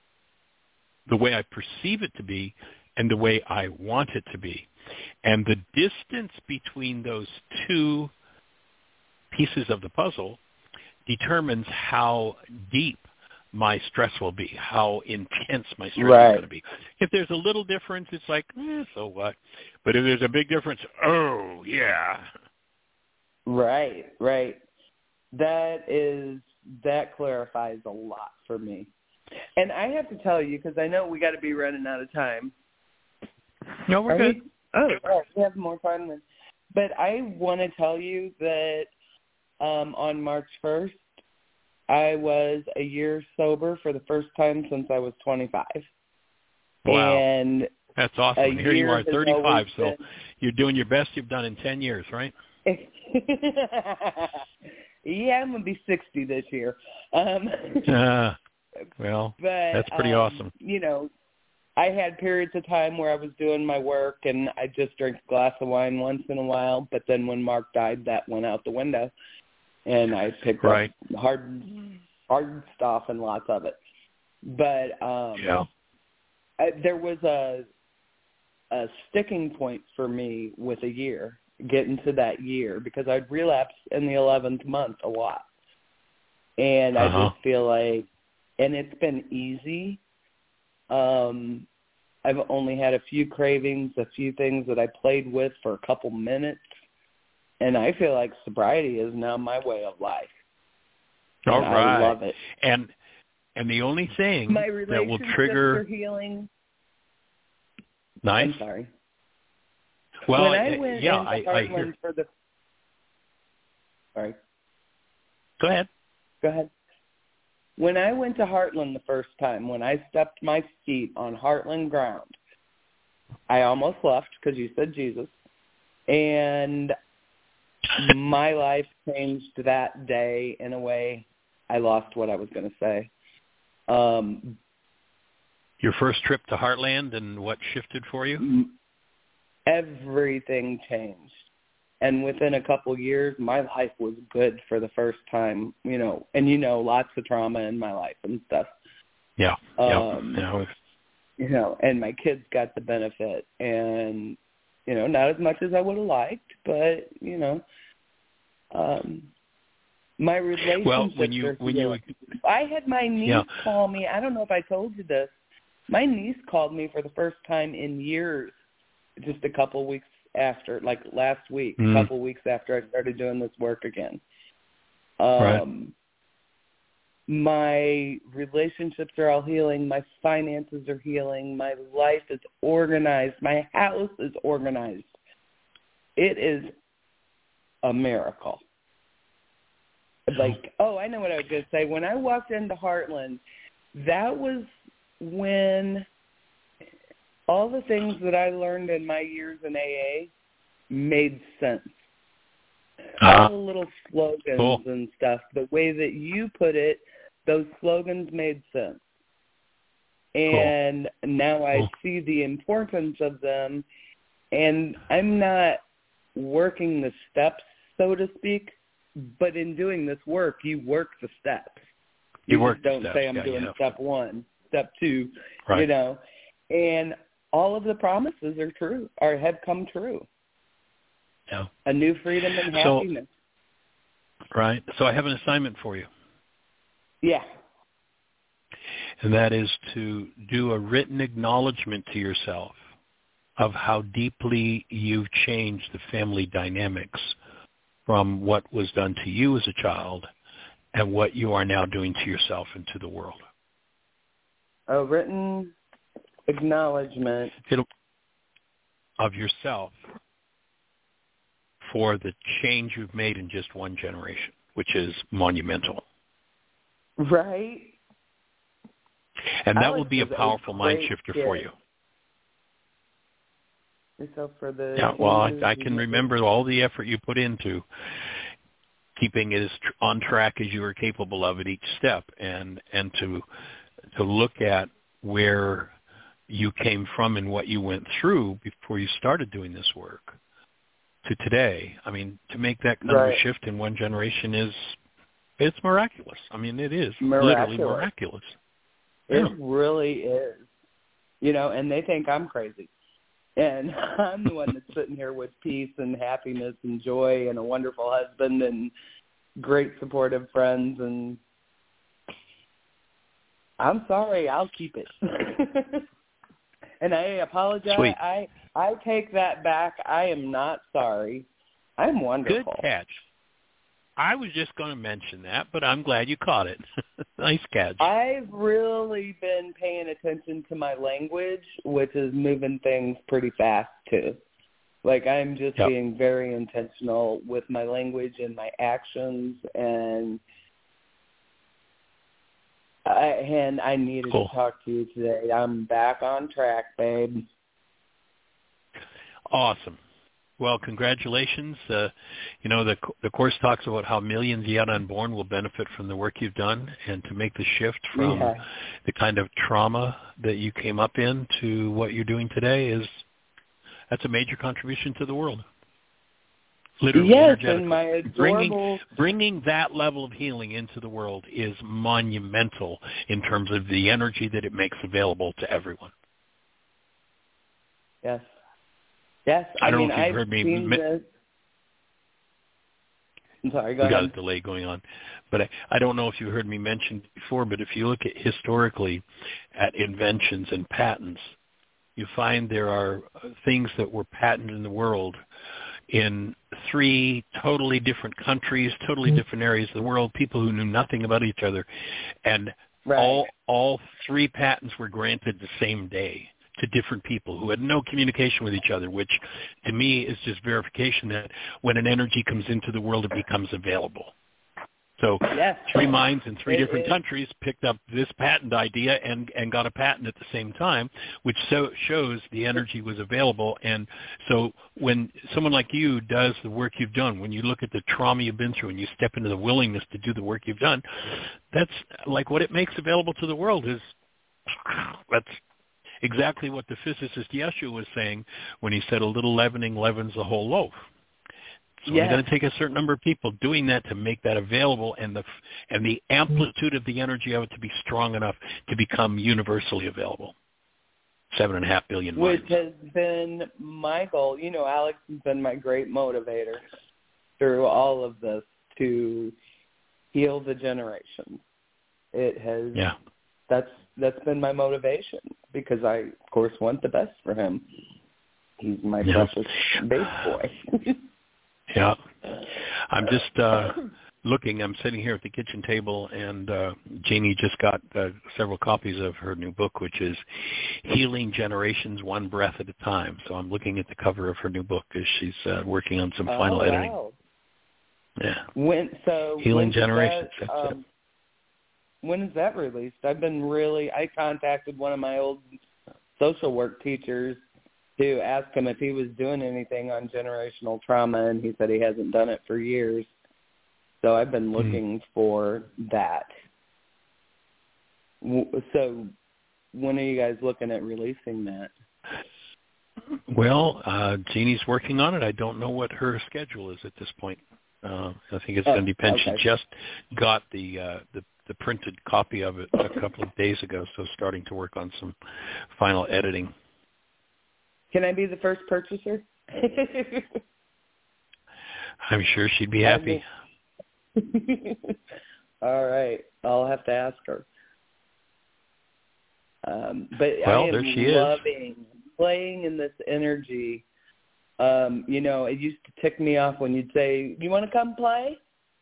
the way I perceive it to be and the way I want it to be. And the distance between those two pieces of the puzzle determines how deep my stress will be, how intense my stress right. is going to be. If there's a little difference, it's like, eh, so what? But if there's a big difference, oh, yeah. Right, right. That is, that clarifies a lot for me. And I have to tell you, because I know we got to be running out of time. No, we're Are good. We, oh, oh, we have more time than. But I want to tell you that um, on March first, I was a year sober for the first time since I was twenty-five. Wow. And that's awesome. Here you are, thirty-five, so been... you're doing your best you've done in ten years, right? Yeah, I'm going to be sixty this year. Um, uh, well, but, that's pretty um, awesome. You know, I had periods of time where I was doing my work and I just drank a glass of wine once in a while, but then when Mark died, that went out the window. And I picked right. up hard hard stuff and lots of it. But um, yeah. I, there was a a sticking point for me with a year, getting to that year, because I'd relapse in the eleventh month a lot. And uh-huh. I just feel like, and it's been easy. Um, I've only had a few cravings, a few things that I played with for a couple minutes, and I feel like sobriety is now my way of life. All and right. I love it. And and the only thing my that will trigger are healing. Nice. I'm sorry. Well, when I went yeah, into I, Heartland I hear. for the. Sorry. Go ahead. Go ahead. When I went to Heartland the first time, when I stepped my feet on Heartland ground, I almost left because you said Jesus, and my life changed that day in a way. I lost what I was going to say. Um, Your first trip to Heartland, and what shifted for you? Everything changed. And within a couple years, my life was good for the first time, you know, and, you know, lots of trauma in my life and stuff. Yeah. Um, yeah. You know, and my kids got the benefit, and, you know, not as much as I would have liked, but, you know, um, my relationship. Well, when you, when you, I had my niece yeah. call me. I don't know if I told you this. My niece called me for the first time in years, just a couple weeks after, like last week, mm. a couple weeks after I started doing this work again. Um, right. My relationships are all healing. My finances are healing. My life is organized. My house is organized. It is a miracle. Like, oh, I know what I was going to say. When I walked into Heartland, that was when all the things that I learned in my years in A A made sense. Uh-huh. All the little slogans cool. and stuff, the way that you put it, those slogans made sense. And cool. now I cool. see the importance of them, and I'm not working the steps, so to speak, but in doing this work, you work the steps. You, you work just don't steps. say I'm yeah, doing yeah. step one, step two, right. you know. And all of the promises are true, or have come true. Yeah. A new freedom and so, happiness. Right. So I have an assignment for you. Yeah. And that is to do a written acknowledgement to yourself of how deeply you've changed the family dynamics from what was done to you as a child and what you are now doing to yourself and to the world. A written acknowledgement It'll, of yourself for the change you've made in just one generation, which is monumental. Right. And that Alex will be a powerful mind shifter kid. for you. So for the yeah, well, I, I can remember all the effort you put into keeping it as tr- on track as you were capable of at each step, and and to to look at where you came from and what you went through before you started doing this work to today. I mean, to make that kind right. of a shift in one generation is, it's miraculous. I mean, it is miraculous. literally miraculous. It yeah. really is. You know, and they think I'm crazy. And I'm the one that's sitting here with peace and happiness and joy and a wonderful husband and great supportive friends. And I'm sorry, I'll keep it. And I apologize. Sweet. I I take that back. I am not sorry. I'm wonderful. Good catch. I was just going to mention that, but I'm glad you caught it. Nice catch. I've really been paying attention to my language, which is moving things pretty fast, too. Like, I'm just yep. being very intentional with my language and my actions, and I, and I needed cool. to talk to you today. I'm back on track, babe. Awesome. Well, congratulations. Uh, you know, the the course talks about how millions yet unborn will benefit from the work you've done, and to make the shift from yeah. the kind of trauma that you came up in to what you're doing today is, that's a major contribution to the world. Literally, yes, energetically. And my adorable... bringing, bringing that level of healing into the world is monumental in terms of the energy that it makes available to everyone. Yes. Yes. I, I don't mean, know if you've I've heard me. Seen Mi- this. I'm sorry, go we ahead. got a delay going on. But I, I don't know if you heard me mention before, but if you look at historically at inventions and patents, you find there are things that were patented in the world in three totally different countries, totally mm-hmm. different areas of the world, people who knew nothing about each other. And right. all all three patents were granted the same day to different people who had no communication with each other, which to me is just verification that when an energy comes into the world, it becomes available. So yes. three minds in three it different is. countries picked up this patent idea and, and got a patent at the same time, which so shows the energy was available. And so when someone like you does the work you've done, when you look at the trauma you've been through and you step into the willingness to do the work you've done, that's like what it makes available to the world is that's exactly what the physicist Yeshua was saying when he said a little leavening leavens the whole loaf. So yes. it's going to take a certain number of people doing that to make that available, and the and the amplitude of the energy of it to be strong enough to become universally available. Seven and a half billion minds. Which has been my goal. You know, Alex has been my great motivator through all of this to heal the generations. It has. Yeah. That's that's been my motivation because I, of course, want the best for him. He's my yeah. precious baby boy. Yeah. I'm just uh, looking. I'm sitting here at the kitchen table, and uh, Jeannie just got uh, several copies of her new book, which is Healing Generations One Breath at a Time. So I'm looking at the cover of her new book as she's uh, working on some final oh, editing. Wow. Yeah. When so Healing when Generations. That, that's um, it. When is that released? I've been really. I contacted one of my old social work teachers to ask him if he was doing anything on generational trauma, and he said he hasn't done it for years. So I've been looking mm. for that. So when are you guys looking at releasing that? Well, uh, Jeannie's working on it. I don't know what her schedule is at this point. Uh, I think it's oh, going to depend. Okay. She just got the, uh, the the printed copy of it a couple of days ago, so starting to work on some final editing. Can I be the first purchaser? I'm sure she'd be happy. All right. I'll have to ask her. Um, but well, I am there she loving is. playing in this energy. Um, you know, it used to tick me off when you'd say, you want to come play?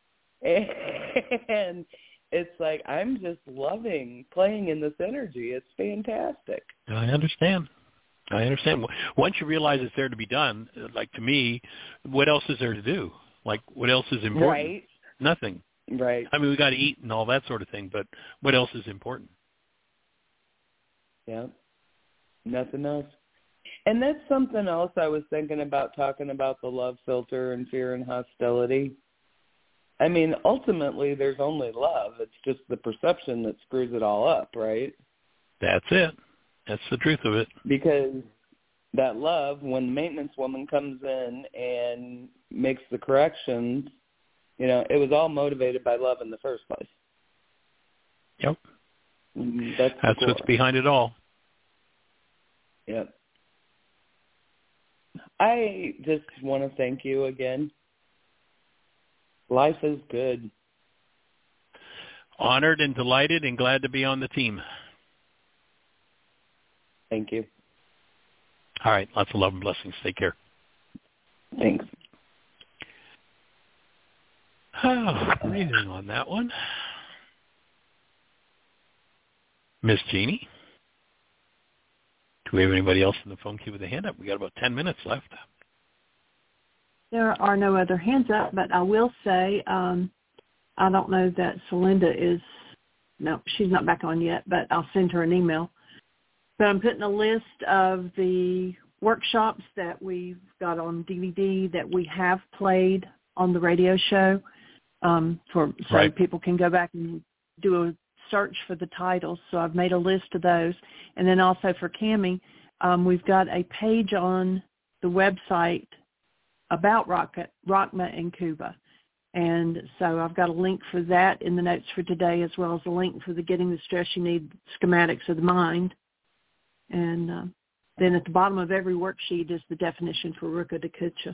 And it's like, I'm just loving playing in this energy. It's fantastic. I understand. I understand. Once you realize it's there to be done, like to me, what else is there to do? Like, what else is important? Right. Nothing. Right. I mean, we got to eat and all that sort of thing, but what else is important? Yeah. Nothing else. And that's something else I was thinking about, talking about the love filter and fear and hostility. I mean, ultimately, there's only love. It's just the perception that screws it all up, right? That's it. That's the truth of it. Because that love, when the maintenance woman comes in and makes the corrections, you know, it was all motivated by love in the first place. Yep. That's, That's what's behind it all. Yep. I just want to thank you again. Life is good. Honored and delighted and glad to be on the team. Thank you. All right. Lots of love and blessings. Take care. Thanks. Oh, breathing on that one. Miss Jeannie? Do we have anybody else in the phone queue with a hand up? We got about ten minutes left. There are no other hands up, but I will say um, I don't know that Celinda is, no, she's not back on yet, but I'll send her an email. But I'm putting a list of the workshops that we've got on D V D that we have played on the radio show, um, for so right. people can go back and do a search for the titles. So I've made a list of those. And then also for Cammie, um, we've got a page on the website about Rockma, Rockma and Kuba. And so I've got a link for that in the notes for today, as well as a link for the Getting the Stress You Need Schematics of the Mind. And uh, then at the bottom of every worksheet is the definition for Ruka Dakucha.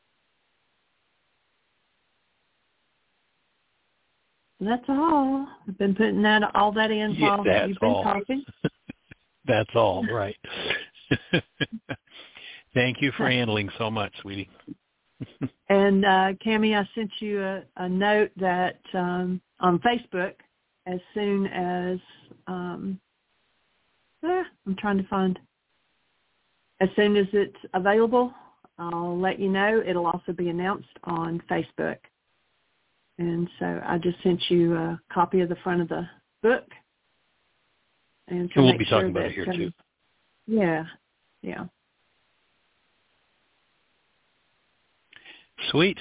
And that's all. I've been putting that all that in yeah, while that's you've been all. talking. That's all, right. Thank you for handling so much, sweetie. And uh, Cammie, I sent you a, a note that um, on Facebook as soon as um, eh, I'm trying to find as soon as it's available, I'll let you know. It'll also be announced on Facebook. And so I just sent you a copy of the front of the book. And, and we'll make be sure talking about that, it here um, too. Yeah, yeah. Sweet.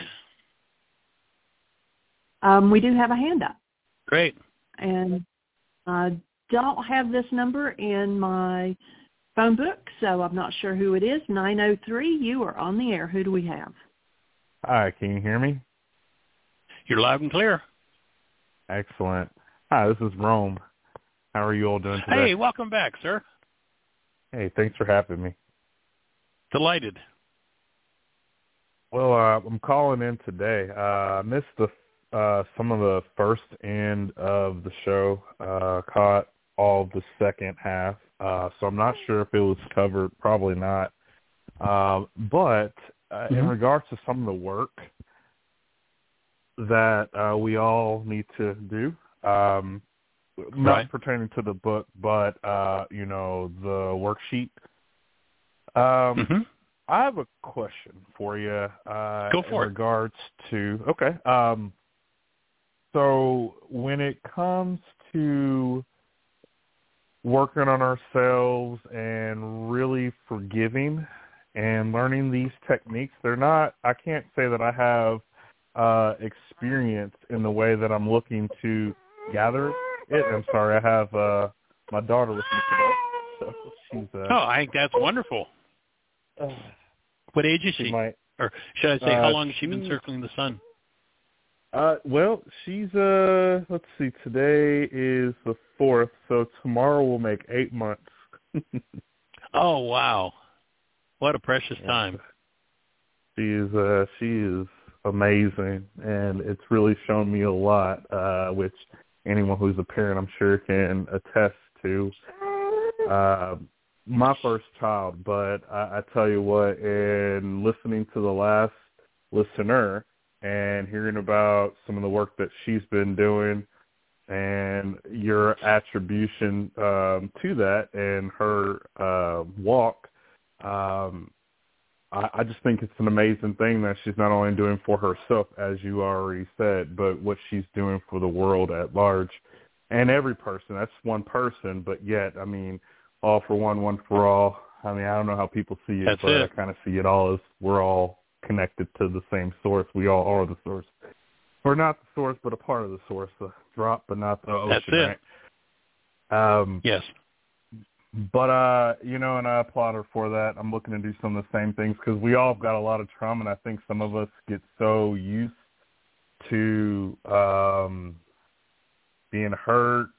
Um, we do have a hand up. Great. And I don't have this number in my phone book, so I'm not sure who it is. nine oh three, you are on the air. Who do we have? Hi, can you hear me? You're loud and clear. Excellent. Hi, this is Rome. How are you all doing today? Hey, welcome back, sir. Hey, thanks for having me. Delighted. Well, uh, I'm calling in today. Uh, I missed the uh, some of the first end of the show, uh, caught all of the second half, uh, so I'm not sure if it was covered. Probably not. Uh, but uh, mm-hmm. in regards to some of the work that uh, we all need to do, um, not right. pertaining to the book, but, uh, you know, the worksheet. Um, mm-hmm. I have a question for you uh, Go for in it. regards to, okay, um, so when it comes to working on ourselves and really forgiving and learning these techniques, they're not, I can't say that I have uh, experience in the way that I'm looking to gather it. I'm sorry, I have uh, my daughter with me today. So she's, uh, oh, I think that's wonderful. Uh, what age is she? she might, or should I say, uh, how long has she she, been circling the sun? Uh, well, she's, uh, let's see, today is the fourth, so tomorrow will make eight months. Oh, wow. What a precious yeah. time. She is, uh, she is amazing, and it's really shown me a lot, uh, which anyone who's a parent, I'm sure, can attest to. Uh, my first child, but I, I tell you what, in listening to the last listener and hearing about some of the work that she's been doing and your attribution um, to that and her uh, walk, um, I, I just think it's an amazing thing that she's not only doing for herself, as you already said, but what she's doing for the world at large. And every person, that's one person, but yet, I mean, all for one, one for all. I mean, I don't know how people see it, That's but it. I kind of see it all as we're all connected to the same source. We all are the source. We're not the source, but a part of the source. The drop, but not the ocean. That's it. Right? Um, yes. But, uh, you know, and I applaud her for that. I'm looking to do some of the same things because we all have got a lot of trauma, and I think some of us get so used to um, being hurt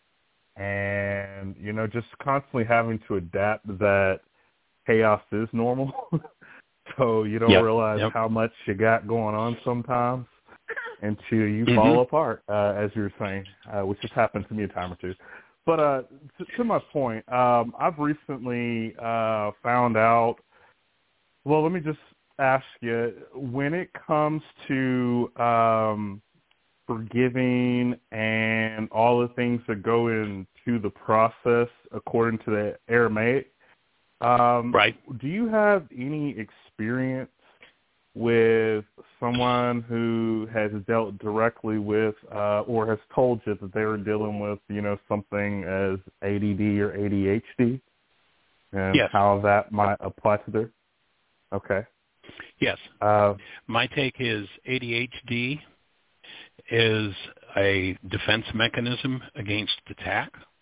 and, you know, just constantly having to adapt that chaos is normal. So you don't yep. realize yep. how much you got going on sometimes until you mm-hmm. fall apart, uh, as you were saying, uh, which has happened to me a time or two. But uh, to, to my point, um, I've recently uh, found out, well, let me just ask you, when it comes to um, forgiving and all the things that go into the process according to the Aramaic, um, right. do you have any experience with someone who has dealt directly with uh, or has told you that they were dealing with, you know, something as A D D or A D H D and yes. how that might apply to their? Okay. Yes. Uh, My take is A D H D is a defense mechanism against attack.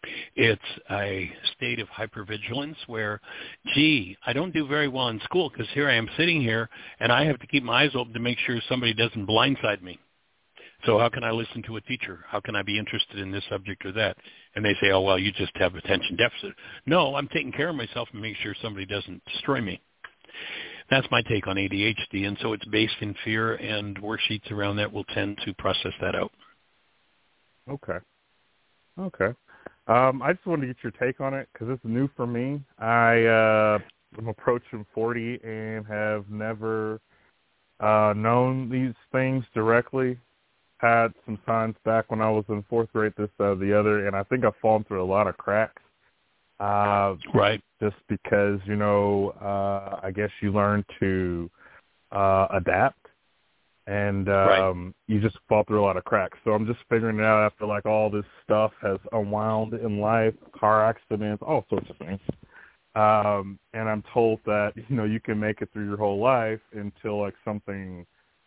It's a state of hypervigilance where, gee, I don't do very well in school because here I am sitting here and I have to keep my eyes open to make sure somebody doesn't blindside me. So how can I listen to a teacher? How can I be interested in this subject or that? And they say, oh, well, you just have attention deficit. No, I'm taking care of myself and making sure somebody doesn't destroy me. That's my take on A D H D, and so it's based in fear, and worksheets around that will tend to process that out. Okay. Okay. Um, I just wanted to get your take on it because it's new for me. I, uh, I'm approaching forty and have never uh, known these things directly. Had some signs back when I was in fourth grade, this, uh, the other, and I think I've fallen through a lot of cracks. Uh, right. Just because, you know, uh, I guess you learn to uh, adapt, and um, right. you just fall through a lot of cracks. So I'm just figuring it out after, like, all this stuff has unwound in life, car accidents, all sorts of things. Um, and I'm told that, you know, you can make it through your whole life until, like, something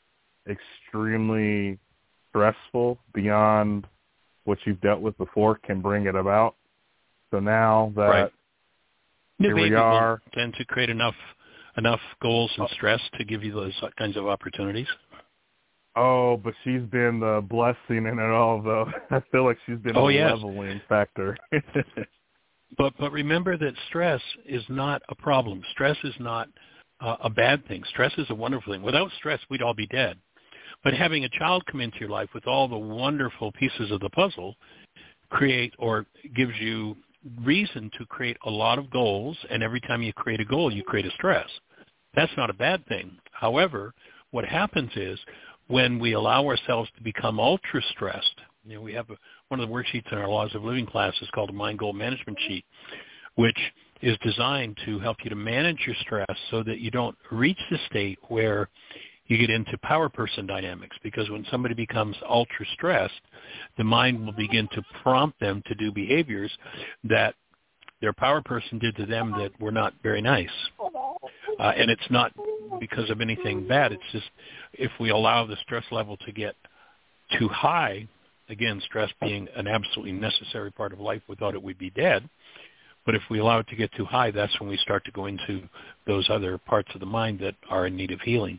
extremely stressful beyond what you've dealt with before can bring it about. So now that right. here we are, will tend to create enough enough goals and stress to give you those kinds of opportunities. Oh, but she's been the blessing in it all, though. I feel like she's been oh, a yes. leveling factor. but but remember that stress is not a problem. Stress is not uh, a bad thing. Stress is a wonderful thing. Without stress, we'd all be dead. But having a child come into your life with all the wonderful pieces of the puzzle create or gives you reason to create a lot of goals, and every time you create a goal, you create a stress. That's not a bad thing. However, what happens is when we allow ourselves to become ultra-stressed, you know, we have a, one of the worksheets in our Laws of Living class is called a Mind Goal Management Sheet, which is designed to help you to manage your stress so that you don't reach the state where you get into power person dynamics, because when somebody becomes ultra-stressed, the mind will begin to prompt them to do behaviors that their power person did to them that were not very nice. Uh, and it's not because of anything bad. It's just if we allow the stress level to get too high, again, stress being an absolutely necessary part of life, without it we'd be dead. But if we allow it to get too high, that's when we start to go into those other parts of the mind that are in need of healing.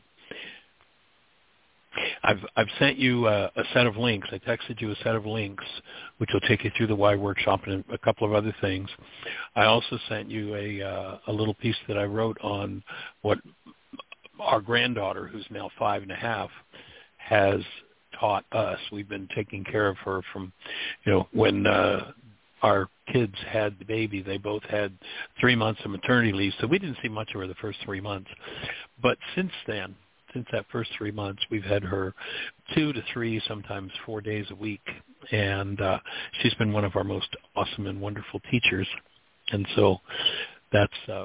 I've I've sent you a, a set of links. I texted you a set of links, which will take you through the Why Workshop and a couple of other things. I also sent you a uh, a little piece that I wrote on what our granddaughter, who's now five and a half, has taught us. We've been taking care of her from, you know, when uh, our kids had the baby. They both had three months of maternity leave, so we didn't see much of her the first three months. But since then, Since that first three months, we've had her two to three, sometimes four days a week, and uh, she's been one of our most awesome and wonderful teachers. And so that's uh,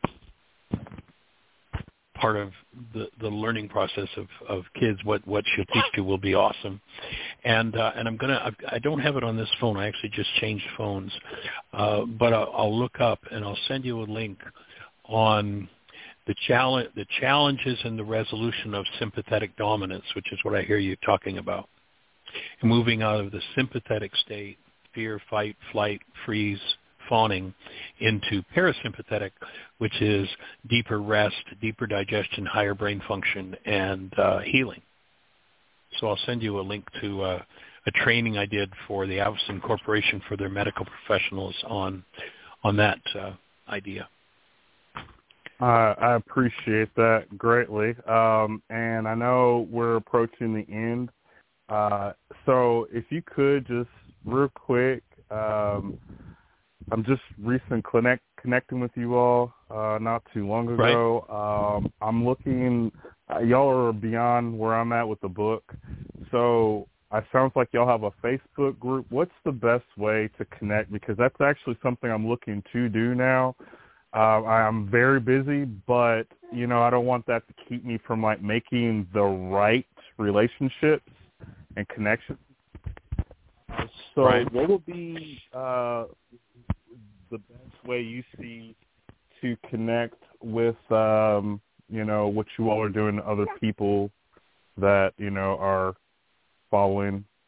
part of the, the learning process of, of kids. What what she'll teach you will be awesome. And uh, and I'm gonna I, I don't have it on this phone. I actually just changed phones, uh, but I'll, I'll look up and I'll send you a link on The challenge, the challenges in the resolution of sympathetic dominance, which is what I hear you talking about. And moving out of the sympathetic state, fear, fight, flight, freeze, fawning, into parasympathetic, which is deeper rest, deeper digestion, higher brain function, and uh, healing. So I'll send you a link to uh, a training I did for the Avison Corporation for their medical professionals on on that uh, idea. Uh, I appreciate that greatly. Um, and I know we're approaching the end. Uh, so if you could just real quick, um, I'm just recently connect, connecting with you all uh, not too long ago. Right. Um, I'm looking, uh, y'all are beyond where I'm at with the book. So it sounds like y'all have a Facebook group. What's the best way to connect? Because that's actually something I'm looking to do now. Uh, I'm very busy, but, you know, I don't want that to keep me from, like, making the right relationships and connections. So right. What would be uh, the best way you see to connect with, um, you know, what you all are doing to other people that, you know, are following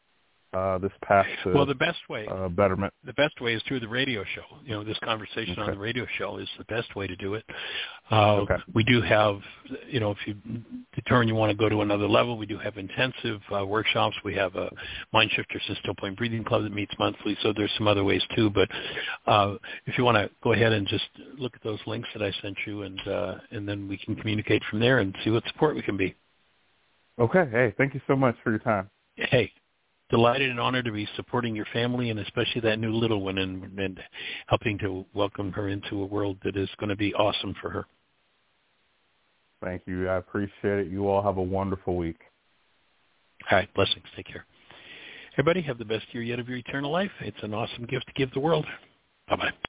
uh, this path to well, the best way, uh, betterment? The best way is through the radio show. You know, this conversation okay. on the radio show is the best way to do it. Uh, okay. We do have, you know, if you determine you want to go to another level, we do have intensive uh, workshops. We have a Mind Shifters and Still Point Breathing Club that meets monthly, so there's some other ways too. But uh, if you want to go ahead and just look at those links that I sent you, and uh, and then we can communicate from there and see what support we can be. Okay. Hey, thank you so much for your time. Hey. Delighted and honored to be supporting your family and especially that new little one and, and helping to welcome her into a world that is going to be awesome for her. Thank you. I appreciate it. You all have a wonderful week. All right. Blessings. Take care. Everybody have the best year yet of your eternal life. It's an awesome gift to give the world. Bye-bye.